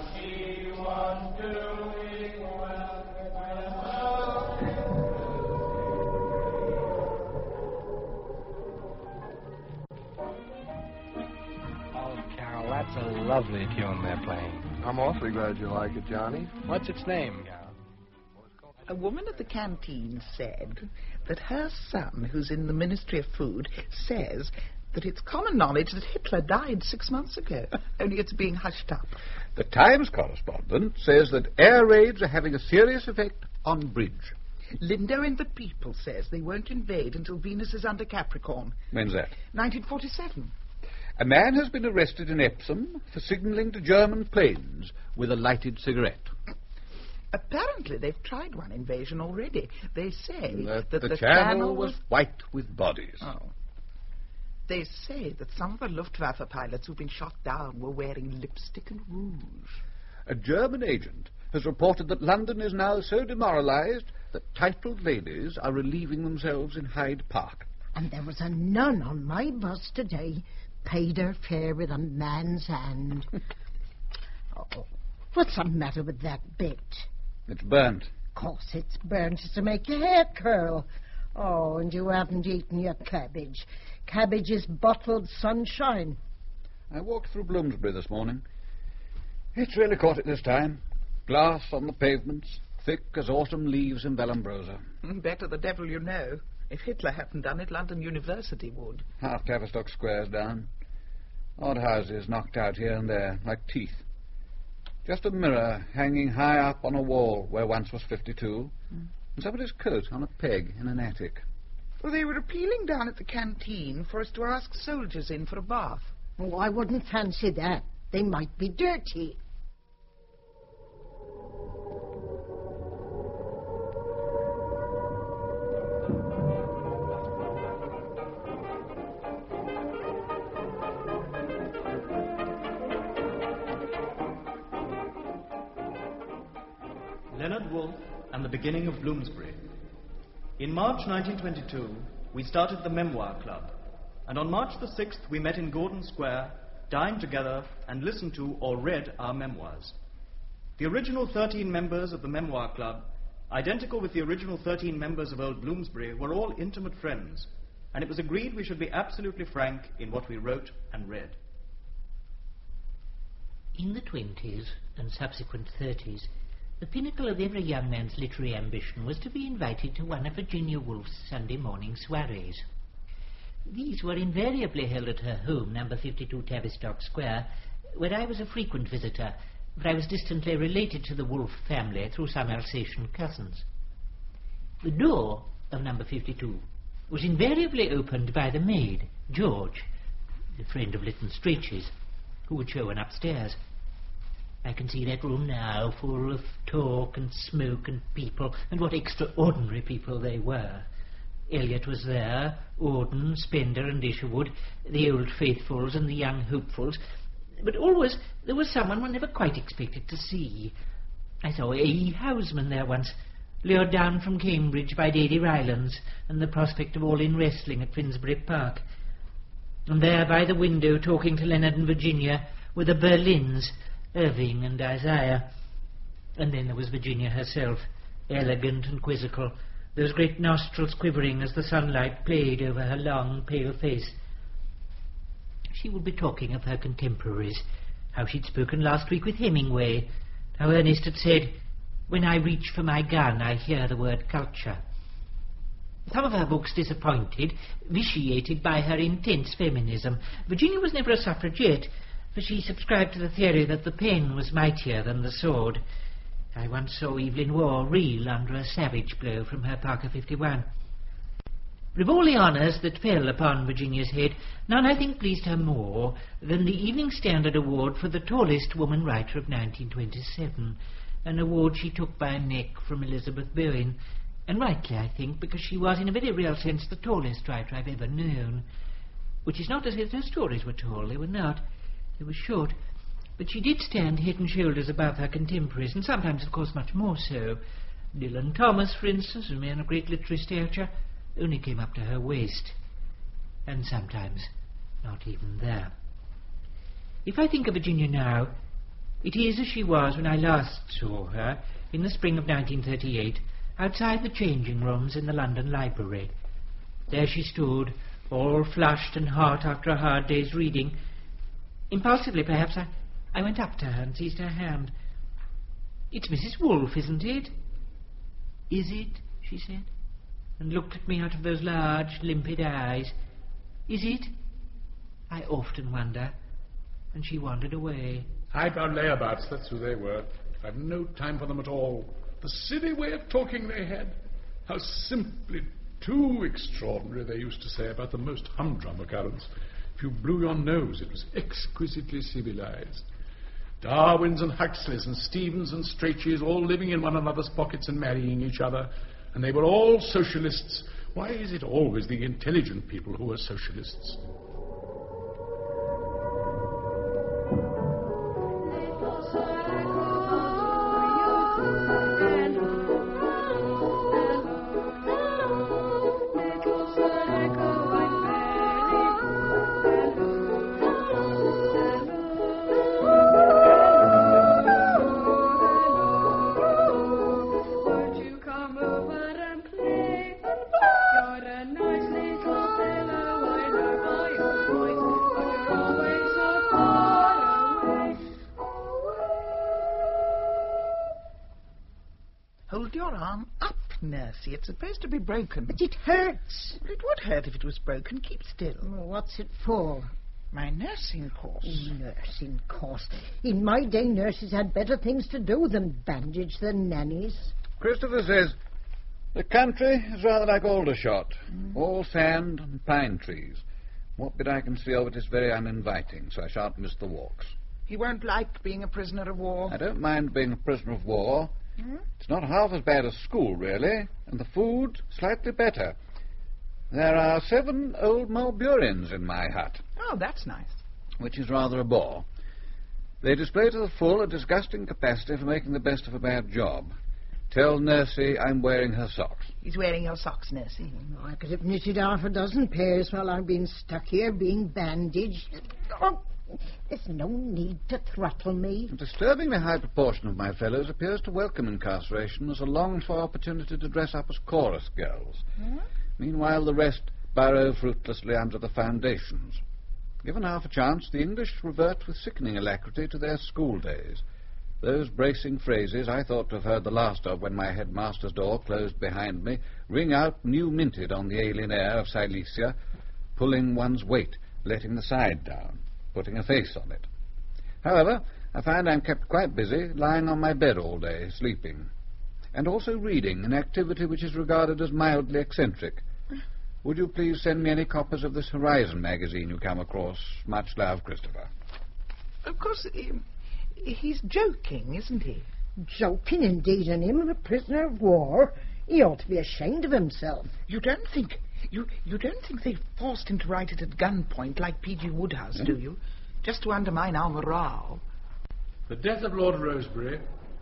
Oh, Carol, that's a lovely tune they're playing. I'm awfully glad you like it, Johnny. What's its name, Carol? A woman at the canteen said that her son, who's in the Ministry of Food, says that it's common knowledge that Hitler died 6 months ago, only it's being hushed up. The Times correspondent says that air raids are having a serious effect on bridge. Lindo in the People says they won't invade until Venus is under Capricorn. When's that? 1947. A man has been arrested in Epsom for signalling to German planes with a lighted cigarette. Apparently they've tried one invasion already. They say that the channel was white with bodies. Oh. They say that some of the Luftwaffe pilots who've been shot down were wearing lipstick and rouge. A German agent has reported that London is now so demoralized that titled ladies are relieving themselves in Hyde Park. And there was a nun on my bus today, paid her fare with a man's hand. Oh, what's the matter with that bit? It's burnt. Of course it's burnt. It's to make your hair curl. Oh, and you haven't eaten your cabbage. Cabbage is bottled sunshine. I walked through Bloomsbury this morning. It's really caught it this time. Glass on the pavements, thick as autumn leaves in Vallombrosa. Better the devil you know. If Hitler hadn't done it, London University would. Half Tavistock Square's down. Odd houses knocked out here and there, like teeth. Just a mirror hanging high up on a wall where once was 52, and somebody's coat on a peg in an attic. Well, they were appealing down at the canteen for us to ask soldiers in for a bath. Oh, I wouldn't fancy that. They might be dirty. Leonard Woolf and the Beginning of Bloomsbury. In March 1922, we started the Memoir Club, and on March the 6th we met in Gordon Square, dined together, and listened to or read our memoirs. The original 13 members of the Memoir Club, identical with the original 13 members of Old Bloomsbury, were all intimate friends, and it was agreed we should be absolutely frank in what we wrote and read. In the 20s and subsequent 30s, the pinnacle of every young man's literary ambition was to be invited to one of Virginia Woolf's Sunday morning soirees. These were invariably held at her home, number 52 Tavistock Square, where I was a frequent visitor, for I was distantly related to the Woolf family through some Alsatian cousins. The door of number 52 was invariably opened by the maid, George, the friend of Lytton Strachey's, who would show one upstairs. I can see that room now, full of talk and smoke and people, and what extraordinary people they were. Eliot was there, Auden, Spender and Isherwood, the old faithfuls and the young hopefuls, but always there was someone one never quite expected to see. I saw A. Houseman there once, lured down from Cambridge by Lady Rylands and the prospect of all-in wrestling at Finsbury Park. And there by the window, talking to Leonard and Virginia, were the Berlins, Irving and Isaiah. And then there was Virginia herself, elegant and quizzical, those great nostrils quivering as the sunlight played over her long, pale face. She would be talking of her contemporaries, how she'd spoken last week with Hemingway, how Ernest had said, "When I reach for my gun, I hear the word culture." Some of her books disappointed, vitiated by her intense feminism. Virginia was never a suffragette, for she subscribed to the theory that the pen was mightier than the sword. I once saw Evelyn Waugh reel under a savage blow from her Parker 51. Of all the honours that fell upon Virginia's head, none, I think, pleased her more than the Evening Standard Award for the tallest woman writer of 1927, an award she took by a neck from Elizabeth Bowen, and rightly, I think, because she was, in a very real sense, the tallest writer I've ever known. Which is not as if her stories were tall, they were not. They were short, but she did stand head and shoulders above her contemporaries, and sometimes, of course, much more so. Dylan Thomas, for instance, a man of great literary stature, only came up to her waist, and sometimes not even there. If I think of Virginia now, it is as she was when I last saw her, in the spring of 1938, outside the changing rooms in the London Library. There she stood, all flushed and hot after a hard day's reading. Impulsively, perhaps, I went up to her and seized her hand. "It's Mrs. Woolf, isn't it?" Is it? She said, and looked at me out of those large, limpid eyes. Is it? I often wonder. And she wandered away. Highbrow layabouts, that's who they were. I've no time for them at all. The silly way of talking they had. How simply too extraordinary, they used to say about the most humdrum occurrence. If you blew your nose, it was exquisitely civilized. Darwins and Huxleys and Stevens and Strachey's all living in one another's pockets and marrying each other. And they were all socialists. Why is it always the intelligent people who are socialists? Hold your arm up, Nursey. It's supposed to be broken. But it hurts. It would hurt if it was broken. Keep still. Oh, what's it for? My nursing course. Nursing course. In my day, nurses had better things to do than bandage their nannies. Christopher says the country is rather like Aldershot. All sand and pine trees. What bit I can see of it is very uninviting, so I shan't miss the walks. He won't like being a prisoner of war. I don't mind being a prisoner of war. It's not half as bad as school, really, and the food slightly better. There are 7 old Mulburians in my hut. Oh, that's nice. Which is rather a bore. They display to the full a disgusting capacity for making the best of a bad job. Tell Nursey I'm wearing her socks. He's wearing your socks, Nursey. Oh, I could have knitted half a dozen pairs while I've been stuck here being bandaged. Oh, there's no need to throttle me. A disturbingly high proportion of my fellows appears to welcome incarceration as a longed-for opportunity to dress up as chorus girls. Meanwhile, the rest burrow fruitlessly under the foundations. Given half a chance, the English revert with sickening alacrity to their school days. Those bracing phrases I thought to have heard the last of when my headmaster's door closed behind me ring out new-minted on the alien air of Silesia, pulling one's weight, letting the side down, putting a face on it. However, I find I'm kept quite busy, lying on my bed all day, sleeping, and also reading, an activity which is regarded as mildly eccentric. Would you please send me any copies of this Horizon magazine you come across? Much love, Christopher. Of course, he's joking, isn't he? Joking indeed, and him a prisoner of war. He ought to be ashamed of himself. You don't think they forced him to write it at gunpoint like P.G. Woodhouse, do you? Just to undermine our morale. The death of Lord Rosebery.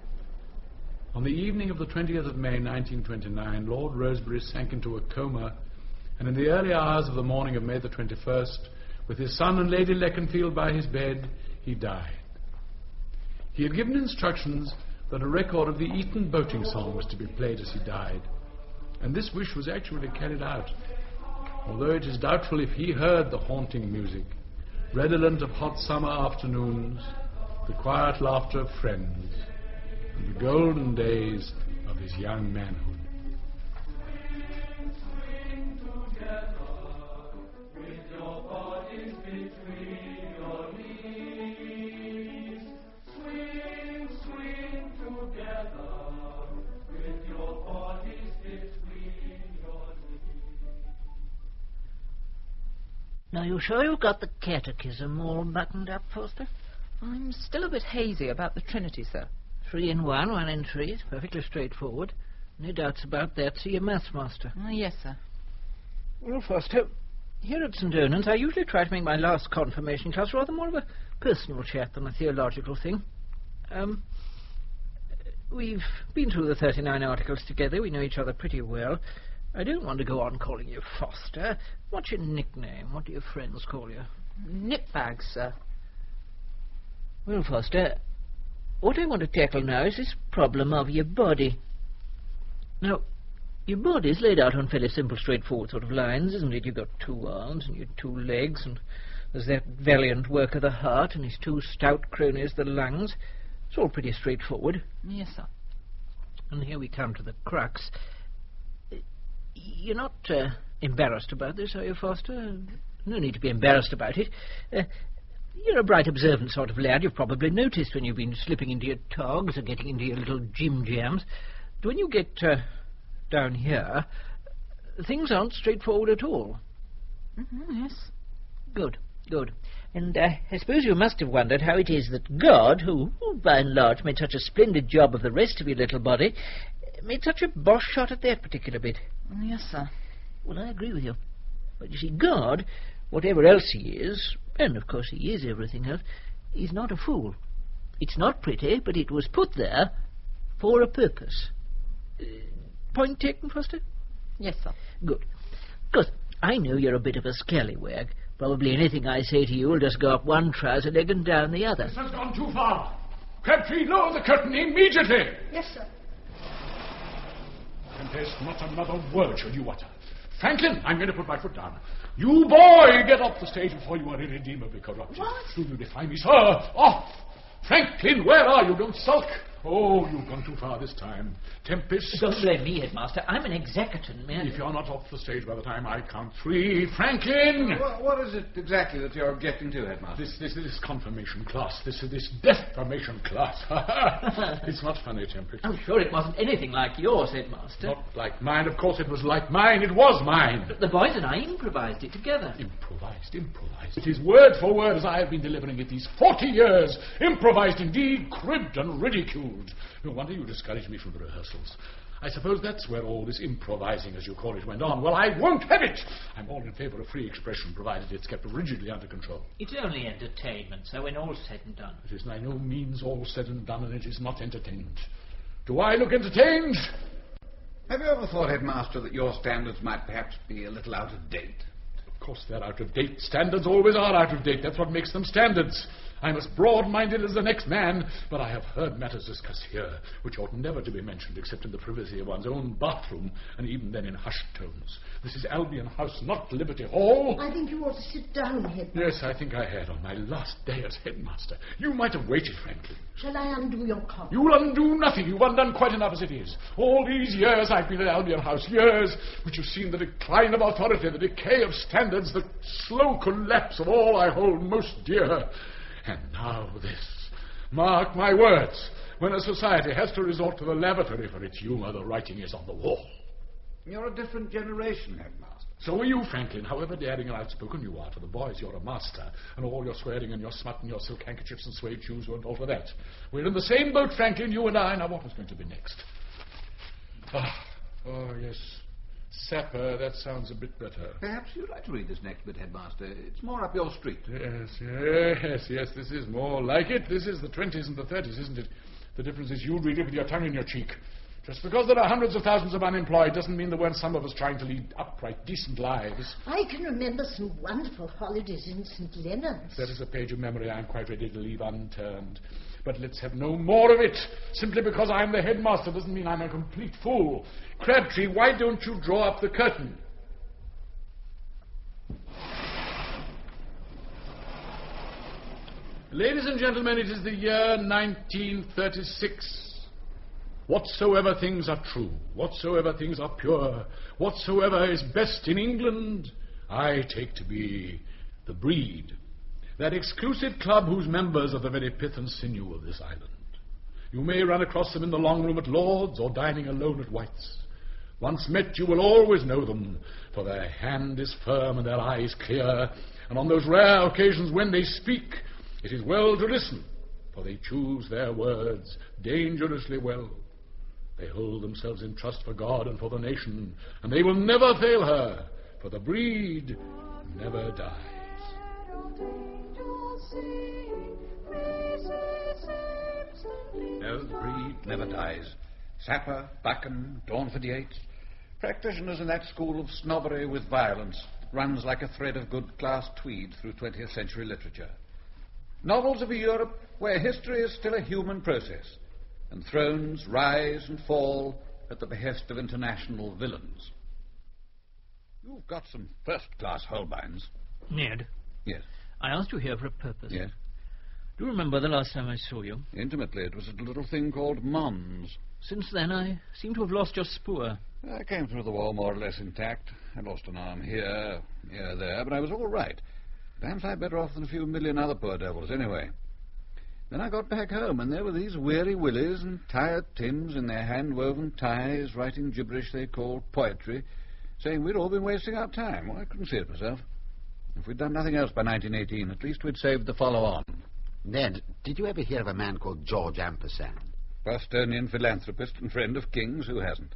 On the evening of the 20th of May, 1929, Lord Rosebery sank into a coma, and in the early hours of the morning of May the 21st, with his son and Lady Leconfield by his bed, he died. He had given instructions that a record of the Eton boating song was to be played as he died, and this wish was actually carried out, although it is doubtful if he heard the haunting music, redolent of hot summer afternoons, the quiet laughter of friends, and the golden days of his young manhood. Now, you sure you've got the catechism all buttoned up, Foster? I'm still a bit hazy about the Trinity, sir. 3 in 1, 1 in 3. It's perfectly straightforward. No doubts about that, see your maths master. Yes, sir. Well, Foster, here at St. Onans, I usually try to make my last confirmation class rather more of a personal chat than a theological thing. We've been through the 39 articles together. We know each other pretty well. I don't want to go on calling you Foster. What's your nickname? What do your friends call you? Nipbags, sir. Well, Foster, what I want to tackle now is this problem of your body. Now, your body's laid out on fairly simple, straightforward sort of lines, isn't it? You've got 2 arms and your 2 legs, and there's that valiant worker, the heart, and his 2 stout cronies, the lungs. It's all pretty straightforward. Yes, sir. And here we come to the crux. You're not embarrassed about this, are you, Foster? No need to be embarrassed about it. You're a bright, observant sort of lad. You've probably noticed when you've been slipping into your togs or getting into your little gym jams. But when you get down here, things aren't straightforward at all. Yes. Good. And I suppose you must have wondered how it is that God, who, by and large, made such a splendid job of the rest of your little body, made such a bosh shot at that particular bit. Yes, sir. Well, I agree with you. But you see, God, whatever else he is, and of course he is everything else, he's not a fool. It's not pretty, but it was put there for a purpose. Point taken, Foster? Yes, sir. Good. Because I know you're a bit of a scallywag. Probably anything I say to you will just go up one trouser leg and down the other. This has gone too far. Crabtree, lower the curtain immediately. Yes, sir. Tempest, not another word shall you utter. Franklin, I'm going to put my foot down. You boy, get off the stage before you are irredeemably corrupted. What? Do you defy me, sir? Off! Franklin, where are you? Don't sulk. Oh, you've gone too far this time. Tempest... Don't blame me, Headmaster. I'm an executant, man. If you're not off the stage by the time I count 3, Franklin! What is it exactly that you're objecting to, Headmaster? This confirmation class, this defamation class. It's not funny, Tempest. I'm sure it wasn't anything like yours, Headmaster. Not like mine. Of course it was like mine. It was mine. But the boys and I improvised it together. Improvised. It is word for word as I have been delivering it these 40 years. Improvised indeed, cribbed and ridiculed. No wonder you discouraged me from the rehearsals. I suppose that's where all this improvising, as you call it, went on. Well, I won't have it. I'm all in favour of free expression, provided it's kept rigidly under control. It's only entertainment, so when all's said and done. It is by no means all said and done, and it is not entertainment. Do I look entertained? Have you ever thought, Headmaster, that your standards might perhaps be a little out of date? Of course they're out of date. Standards always are out of date. That's what makes them standards. I'm as broad-minded as the next man, but I have heard matters discussed here which ought never to be mentioned except in the privacy of one's own bathroom, and even then in hushed tones. This is Albion House, not Liberty Hall. I think you ought to sit down, Headmaster. Yes, I think I had on my last day as headmaster. You might have waited, Franklin. Shall I undo your collar? You'll undo nothing. You've undone quite enough as it is. All these years I've been at Albion House, years which have seen the decline of authority, the decay of standards, the slow collapse of all I hold most dear. And now this. Mark my words. When a society has to resort to the lavatory for its humour, the writing is on the wall. You're a different generation, Headmaster. So are you, Franklin. However daring and outspoken you are to the boys, you're a master. And all your swearing and your smut and your silk handkerchiefs and suede shoes won't alter that. We're in the same boat, Franklin, you and I. Now what was going to be next? Oh, yes. Sapper, that sounds a bit better. Perhaps you'd like to read this next bit, Headmaster. It's more up your street. Yes, this is more like it. This is the 20s and the 30s, isn't it? The difference is you'd read it with your tongue in your cheek. Just because there are hundreds of thousands of unemployed doesn't mean there weren't some of us trying to lead upright, decent lives. I can remember some wonderful holidays in St. Leonard's. That is a page of memory I'm quite ready to leave unturned. But let's have no more of it. Simply because I'm the headmaster doesn't mean I'm a complete fool. Crabtree, why don't you draw up the curtain? Ladies and gentlemen, it is the year 1936. Whatsoever things are true, whatsoever things are pure, whatsoever is best in England, I take to be the Breed, that exclusive club whose members are the very pith and sinew of this island. You may run across them in the long room at Lord's or dining alone at White's. Once met, you will always know them, for their hand is firm and their eye is clear, and on those rare occasions when they speak, it is well to listen, for they choose their words dangerously well. They hold themselves in trust for God and for the nation, and they will never fail her, for the Breed never dies. No, the Breed never dies. Sapper, Buchan, Dawnford Yates, practitioners in that school of snobbery with violence that runs like a thread of good-class tweed through 20th century literature. Novels of a Europe where history is still a human process, and thrones rise and fall at the behest of international villains. You've got some first-class Holbeins. Ned. Yes. I asked you here for a purpose. Yes. Do you remember the last time I saw you? Intimately. It was at a little thing called Mons. Since then, I seem to have lost your spoor. I came through the war more or less intact. I lost an arm here, there, but I was all right. Perhaps I'm better off than a few million other poor devils, anyway. Then I got back home, and there were these weary willies and tired Tims in their hand-woven ties, writing gibberish they called poetry, saying we'd all been wasting our time. Well, I couldn't see it myself. If we'd done nothing else by 1918, at least we'd saved the follow-on. Ned, did you ever hear of a man called George Ampersand? Bostonian philanthropist and friend of kings, who hasn't?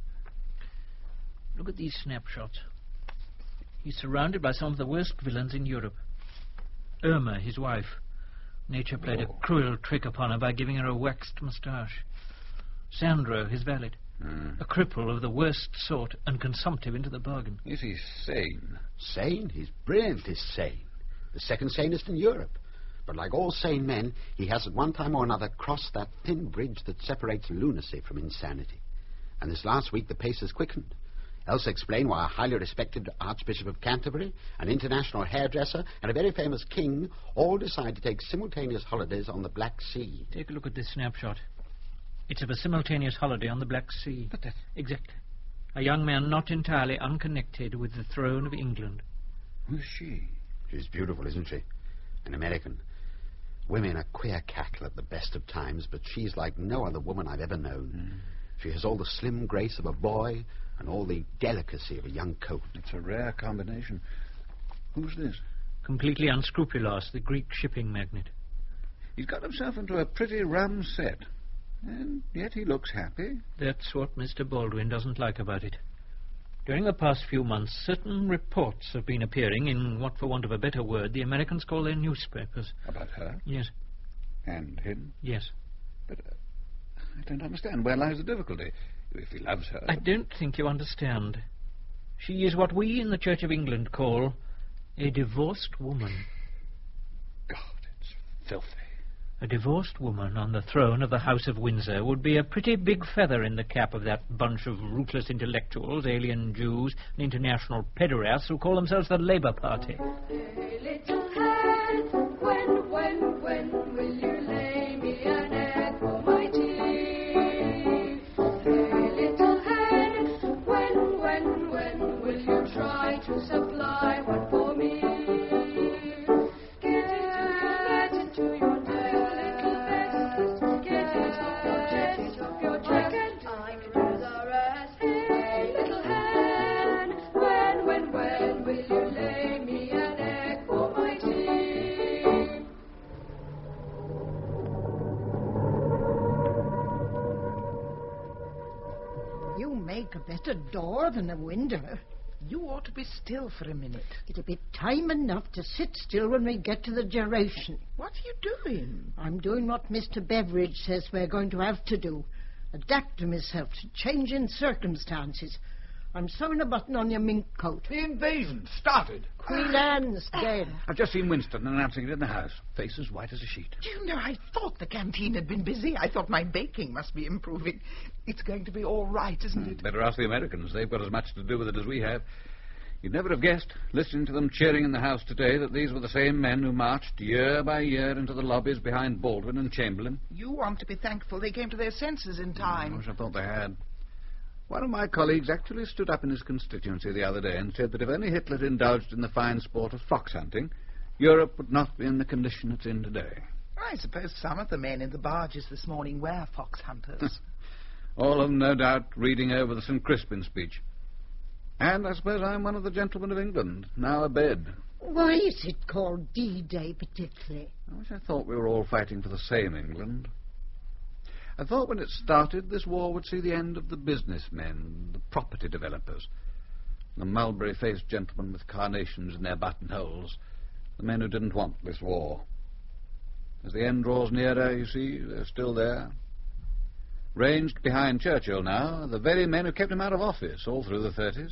Look at these snapshots. He's surrounded by some of the worst villains in Europe. Irma, his wife. Nature played a cruel trick upon her by giving her a waxed moustache. Sandro, his valet. A cripple of the worst sort, and consumptive into the bargain. Is he sane? Sane? He's brilliantly sane. The second sanest in Europe. But like all sane men, he has at one time or another crossed that thin bridge that separates lunacy from insanity. And this last week the pace has quickened. Else explain why a highly respected Archbishop of Canterbury, an international hairdresser, and a very famous king all decide to take simultaneous holidays on the Black Sea. Take a look at this snapshot. It's of a simultaneous holiday on the Black Sea. But that... Exactly. A young man not entirely unconnected with the throne of England. Who's she? She's beautiful, isn't she? An American. Women are queer cackle at the best of times, but she's like no other woman I've ever known. She has all the slim grace of a boy and all the delicacy of a young colt. It's a rare combination. Who's this? Completely unscrupulous, the Greek shipping magnate. He's got himself into a pretty rum set. And yet he looks happy. That's what Mr. Baldwin doesn't like about it. During the past few months, certain reports have been appearing in what, for want of a better word, the Americans call their newspapers. About her? Yes. And him? Yes. But I don't understand. Where lies the difficulty? If he loves her... I don't think you understand. She is what we in the Church of England call a divorced woman. God, it's filthy. A divorced woman on the throne of the House of Windsor would be a pretty big feather in the cap of that bunch of rootless intellectuals, alien Jews, and international pederasts who call themselves the Labour Party. Hey, little hen, when will you lay me an egg for my tea? Hey, little hen, when will you try to supply one for me? Get into your nest, get into your jacket, I can do the rest. Hey, little hen, when will you lay me an egg for my tea? You make a better door than a window. You ought to be still for a minute. It'll be time enough to sit still when we get to the duration. What are you doing? I'm doing what Mr. Beveridge says we're going to have to do. Adapt to myself to changing circumstances. I'm sewing a button on your mink coat. The invasion started. Queen Anne's dead. I've just seen Winston announcing it in the house. Face as white as a sheet. Do you know, I thought the canteen had been busy. I thought my baking must be improving. It's going to be all right, isn't it? Better ask the Americans. They've got as much to do with it as we have. You'd never have guessed, listening to them cheering in the house today, that these were the same men who marched year by year into the lobbies behind Baldwin and Chamberlain. You want to be thankful they came to their senses in time. I wish I thought they had. One of my colleagues actually stood up in his constituency the other day and said that if only Hitler had indulged in the fine sport of fox hunting, Europe would not be in the condition it's in today. I suppose some of the men in the barges this morning were fox hunters. All of them, no doubt, reading over the St. Crispin speech. And I suppose I'm one of the gentlemen of England, now abed. Why is it called D-Day particularly? I wish I thought we were all fighting for the same England. I thought when it started, this war would see the end of the businessmen, the property developers, the mulberry-faced gentlemen with carnations in their buttonholes, the men who didn't want this war. As the end draws nearer, you see, they're still there. Ranged behind Churchill now, the very men who kept him out of office all through the 30s.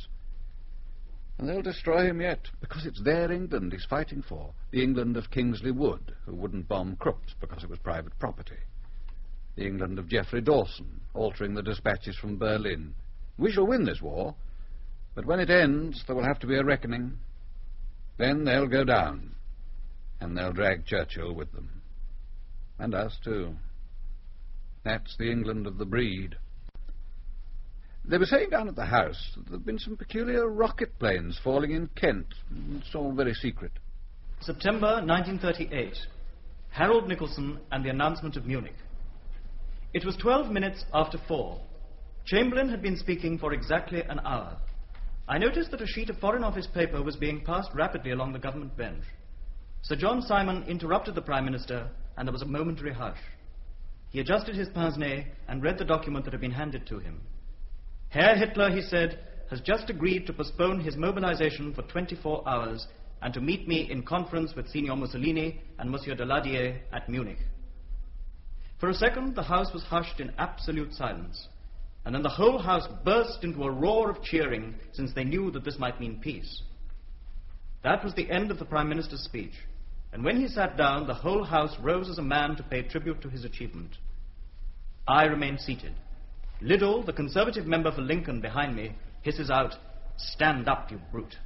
And they'll destroy him yet, because it's their England he's fighting for, the England of Kingsley Wood, who wouldn't bomb Crooks because it was private property. The England of Geoffrey Dawson, altering the dispatches from Berlin. We shall win this war, but when it ends, there will have to be a reckoning. Then they'll go down, and they'll drag Churchill with them. And us, too. That's the England of the breed. They were saying down at the house that there have been some peculiar rocket planes falling in Kent. It's all very secret. September 1938. Harold Nicholson and the announcement of Munich. It was 12 minutes after 4. Chamberlain had been speaking for exactly an hour. I noticed that a sheet of Foreign Office paper was being passed rapidly along the government bench. Sir John Simon interrupted the Prime Minister, and there was a momentary hush. He adjusted his pince-nez and read the document that had been handed to him. Herr Hitler, he said, has just agreed to postpone his mobilization for 24 hours and to meet me in conference with Signor Mussolini and Monsieur Daladier at Munich. For a second, the House was hushed in absolute silence, and then the whole House burst into a roar of cheering, since they knew that this might mean peace. That was the end of the Prime Minister's speech, and when he sat down, the whole House rose as a man to pay tribute to his achievement. I remained seated. Liddell, the Conservative member for Lincoln behind me, hisses out, "Stand up, you brute."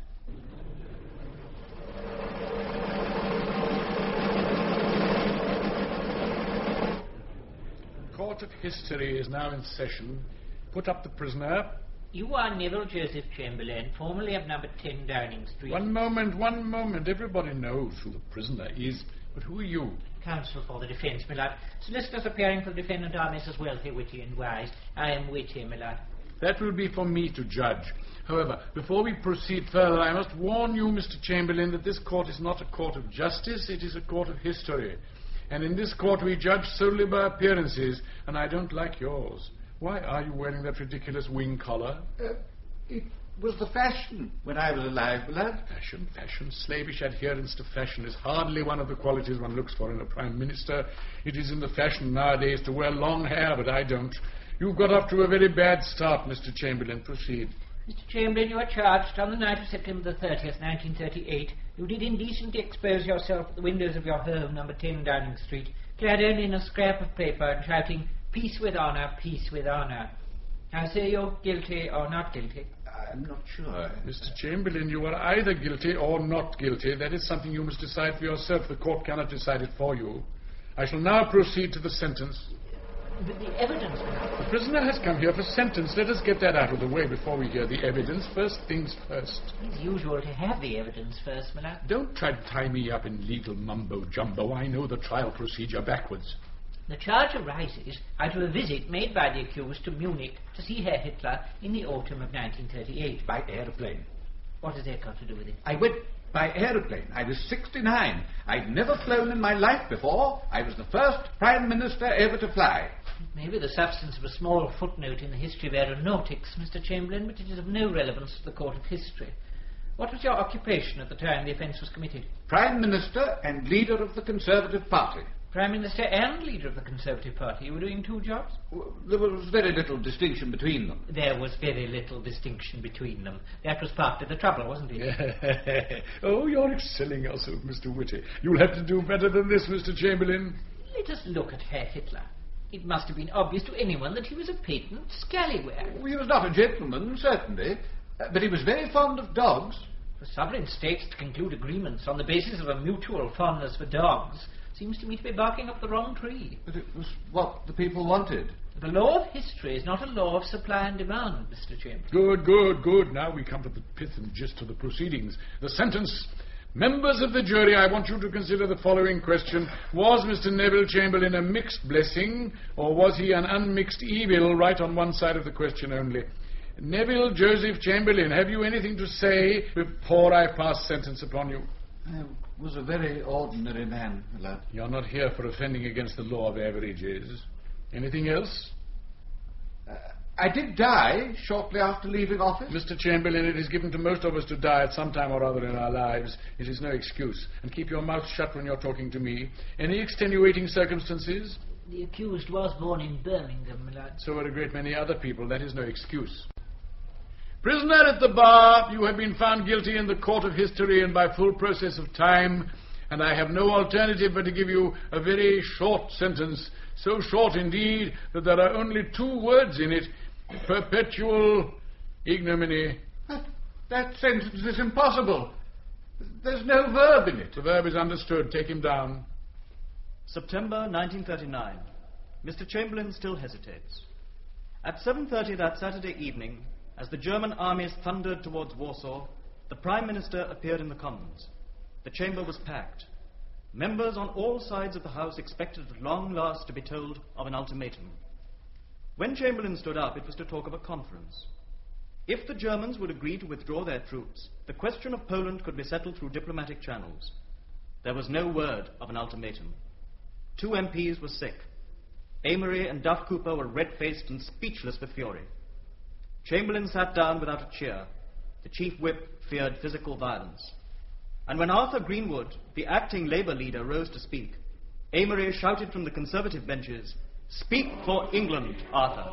The Court of History is now in session. Put up the prisoner. You are Neville Joseph Chamberlain, formerly of number 10 Downing Street. One moment. Everybody knows who the prisoner is, but who are you? Counsel for the defence, my lord. Solicitors appearing for the defendant are Messrs. Wealthy, Whitty and Wise. I am Whitty, my lord. That will be for me to judge. However, before we proceed further, I must warn you, Mr. Chamberlain, that this court is not a court of justice, it is a court of history. And in this court we judge solely by appearances, and I don't like yours. Why are you wearing that ridiculous wing collar? It was the fashion when I was alive, beloved. Fashion. Slavish adherence to fashion is hardly one of the qualities one looks for in a Prime Minister. It is in the fashion nowadays to wear long hair, but I don't. You've got off to a very bad start, Mr. Chamberlain. Proceed. Mr. Chamberlain, you are charged on the night of September the 30th, 1938. You did indecently expose yourself at the windows of your home, number 10 Downing Street, clad only in a scrap of paper and shouting, "Peace with honour, peace with honour." I say you're guilty or not guilty. I'm not sure. Mr. Chamberlain, you are either guilty or not guilty. That is something you must decide for yourself. The court cannot decide it for you. I shall now proceed to the sentence. But the evidence... The prisoner has come here for sentence. Let us get that out of the way before we hear the evidence. First things first. It's usual to have the evidence first, my lord. Don't try to tie me up in legal mumbo-jumbo. I know the trial procedure backwards. The charge arises out of a visit made by the accused to Munich to see Herr Hitler in the autumn of 1938. By aeroplane. What has that got to do with it? I went by aeroplane. I was 69. I'd never flown in my life before. I was the first Prime Minister ever to fly. Maybe the substance of a small footnote in the history of aeronautics, Mr. Chamberlain, but it is of no relevance to the Court of History. What was your occupation at the time the offence was committed? Prime Minister and leader of the Conservative Party. Prime Minister and leader of the Conservative Party. You were doing two jobs? There was very little distinction between them. There was very little distinction between them. That was part of the trouble, wasn't it? Oh, you're excelling yourself, Mr. Whitty. You'll have to do better than this, Mr. Chamberlain. Let us look at Herr Hitler. It must have been obvious to anyone that he was a patent scallywag. He was not a gentleman, certainly, but he was very fond of dogs. For sovereign states to conclude agreements on the basis of a mutual fondness for dogs seems to me to be barking up the wrong tree. But it was what the people wanted. The law of history is not a law of supply and demand, Mr. Chamberlain. Good. Now we come to the pith and gist of the proceedings. The sentence. Members of the jury, I want you to consider the following question. Was Mr. Neville Chamberlain a mixed blessing, or was he an unmixed evil? Right on one side of the question only. Neville Joseph Chamberlain, have you anything to say before I pass sentence upon you? I was a very ordinary man, my lad. You're not here for offending against the law of averages. Anything else? I did die shortly after leaving office. Mr. Chamberlain, it is given to most of us to die at some time or other in our lives. It is no excuse. And keep your mouth shut when you're talking to me. Any extenuating circumstances? The accused was born in Birmingham, my lad. So are a great many other people. That is no excuse. Prisoner at the bar, you have been found guilty in the court of history and by full process of time, and I have no alternative but to give you a very short sentence, so short indeed that there are only 2 words in it, perpetual ignominy. That sentence is impossible. There's no verb in it. The verb is understood. Take him down. September 1939. Mr. Chamberlain still hesitates. At 7:30 that Saturday evening, as the German armies thundered towards Warsaw, the Prime Minister appeared in the Commons. The chamber was packed. Members on all sides of the House expected at long last to be told of an ultimatum. When Chamberlain stood up, it was to talk of a conference. If the Germans would agree to withdraw their troops, the question of Poland could be settled through diplomatic channels. There was no word of an ultimatum. 2 MPs were sick. Amory and Duff Cooper were red-faced and speechless with fury. Chamberlain sat down without a cheer. The chief whip feared physical violence. And when Arthur Greenwood, the acting Labour leader, rose to speak, Amory shouted from the Conservative benches, "Speak for England, Arthur."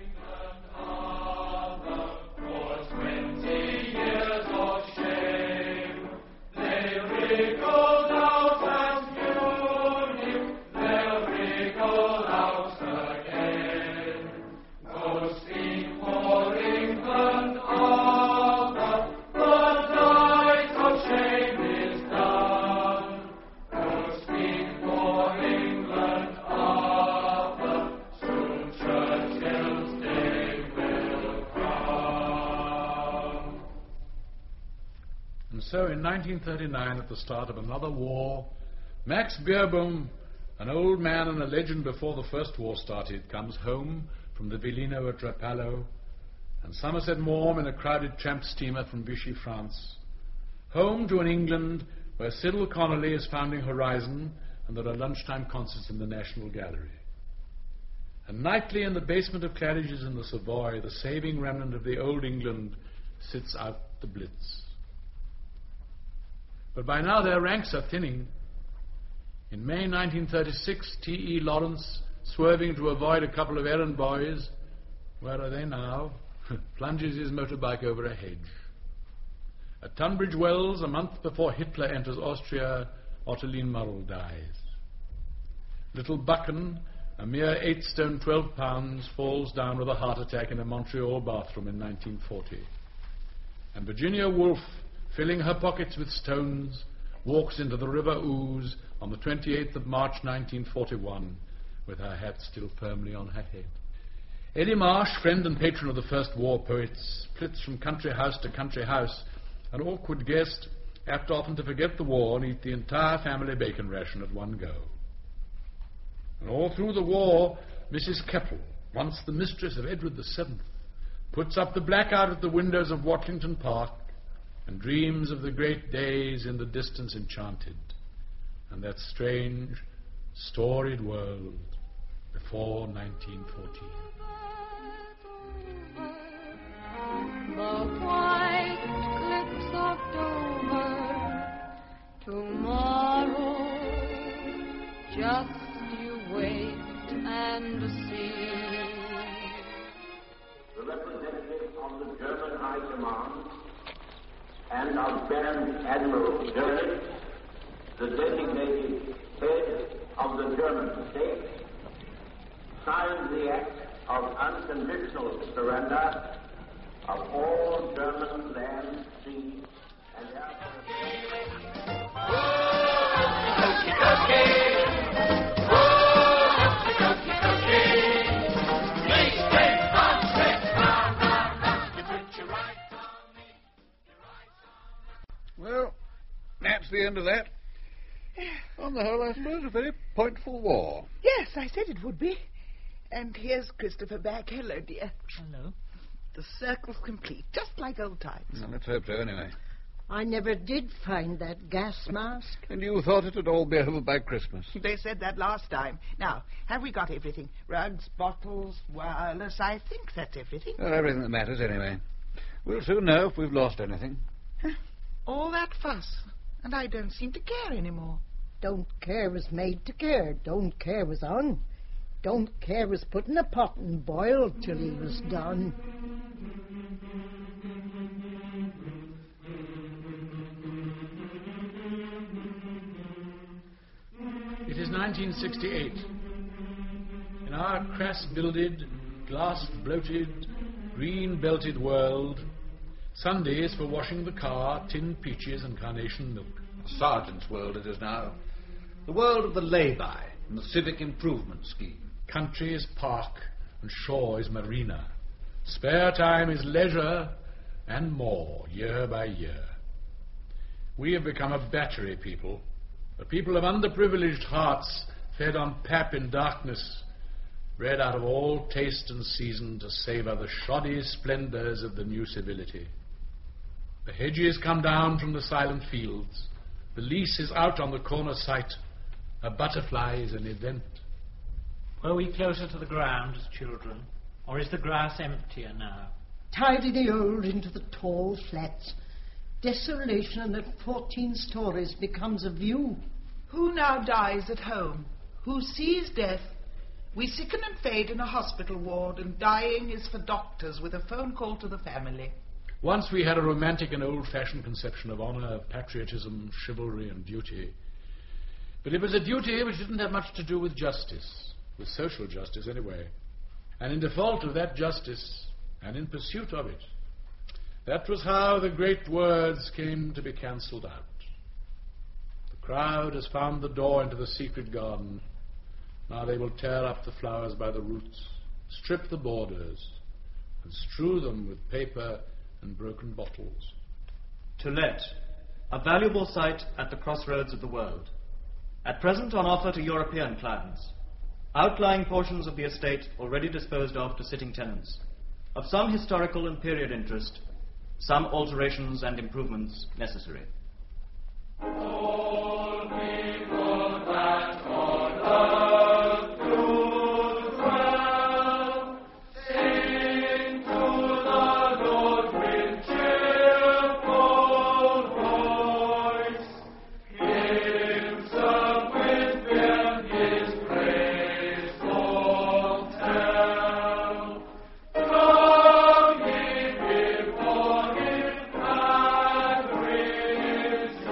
So in 1939, at the start of another war, Max Beerbohm, an old man and a legend before the First War started, comes home from the Villino at Rapallo and Somerset Maugham in a crowded tramp steamer from Vichy, France. Home to an England where Cyril Connolly is founding Horizon and there are lunchtime concerts in the National Gallery. And nightly in the basement of Claridge's in the Savoy, the saving remnant of the old England sits out the Blitz. But by now their ranks are thinning. In May 1936, T.E. Lawrence, swerving to avoid a couple of errand boys, where are they now? Plunges his motorbike over a hedge. At Tunbridge Wells, a month before Hitler enters Austria, Ottoline Murrell dies. Little Buchan, a mere 8 stone 12 pounds, falls down with a heart attack in a Montreal bathroom in 1940. And Virginia Woolf, filling her pockets with stones, walks into the River Ouse on the 28th of March 1941 with her hat still firmly on her head. Eddie Marsh, friend and patron of the First War poets, flits from country house to country house, an awkward guest, apt often to forget the war and eat the entire family bacon ration at one go. And all through the war, Mrs. Keppel, once the mistress of Edward VII, puts up the blackout at the windows of Watlington Park and dreams of the great days in the distance enchanted, and that strange, storied world before 1914. The white cliffs of Dover, tomorrow, just you wait and see. The representative of the German High Command and of Baron Admiral Goering, the designated head of the German state, signed the act of unconditional surrender of all German land, sea, and air. Well, that's the end of that. On the whole, I suppose a very pointful war. Yes, I said it would be. And here's Christopher back. Hello, dear. Hello. The circle's complete, just like old times. Well, let's hope so, anyway. I never did find that gas mask. And you thought it would all be over by Christmas. They said that last time. Now, have we got everything? Rugs, bottles, wireless. I think that's everything. Well, everything that matters, anyway. We'll soon know if we've lost anything. All that fuss, and I don't seem to care anymore. Don't care was made to care. Don't care was on. Don't care was put in a pot and boiled till he was done. It is 1968. In our crass-builded, glass-bloated, green-belted world, Sundays for washing the car, tinned peaches and carnation milk. Sergeant's world it is now. The world of the lay-by, and the civic improvement scheme. Country is park, and shore is marina. Spare time is leisure, and more, year by year. We have become a battery people, a people of underprivileged hearts, fed on pap in darkness, bred out of all taste and season to savour the shoddy splendours of the new civility. The hedges come down from the silent fields. The lease is out on the corner site. A butterfly is an event. Were we closer to the ground as children, or is the grass emptier now? Tidy the old into the tall flats. Desolation at 14 stories becomes a view. Who now dies at home? Who sees death? We sicken and fade in a hospital ward, and dying is for doctors with a phone call to the family. Once we had a romantic and old-fashioned conception of honour, patriotism, chivalry and duty. But it was a duty which didn't have much to do with justice, with social justice anyway. And in default of that justice, and in pursuit of it, that was how the great words came to be cancelled out. The crowd has found the door into the secret garden. Now they will tear up the flowers by the roots, strip the borders, and strew them with paper and broken bottles. To let, a valuable site at the crossroads of the world. At present on offer to European clients. Outlying portions of the estate already disposed of to sitting tenants. Of some historical and period interest, some alterations and improvements necessary. All people that on earth do dwell, sing to the Lord with cheerful voice. Hymns of with his praise long tell. Come ye before him and rejoice.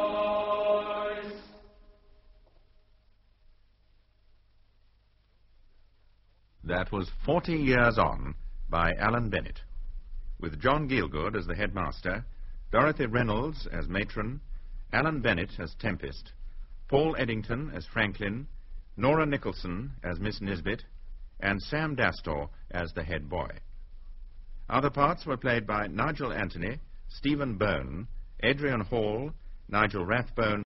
That was 40 Years On by Alan Bennett, with John Gielgud as the headmaster, Dorothy Reynolds as matron, Alan Bennett as Tempest, Paul Eddington as Franklin, Nora Nicholson as Miss Nisbet, and Sam Dastor as the head boy. Other parts were played by Nigel Anthony, Stephen Byrne, Adrian Hall, Nigel Rathbone,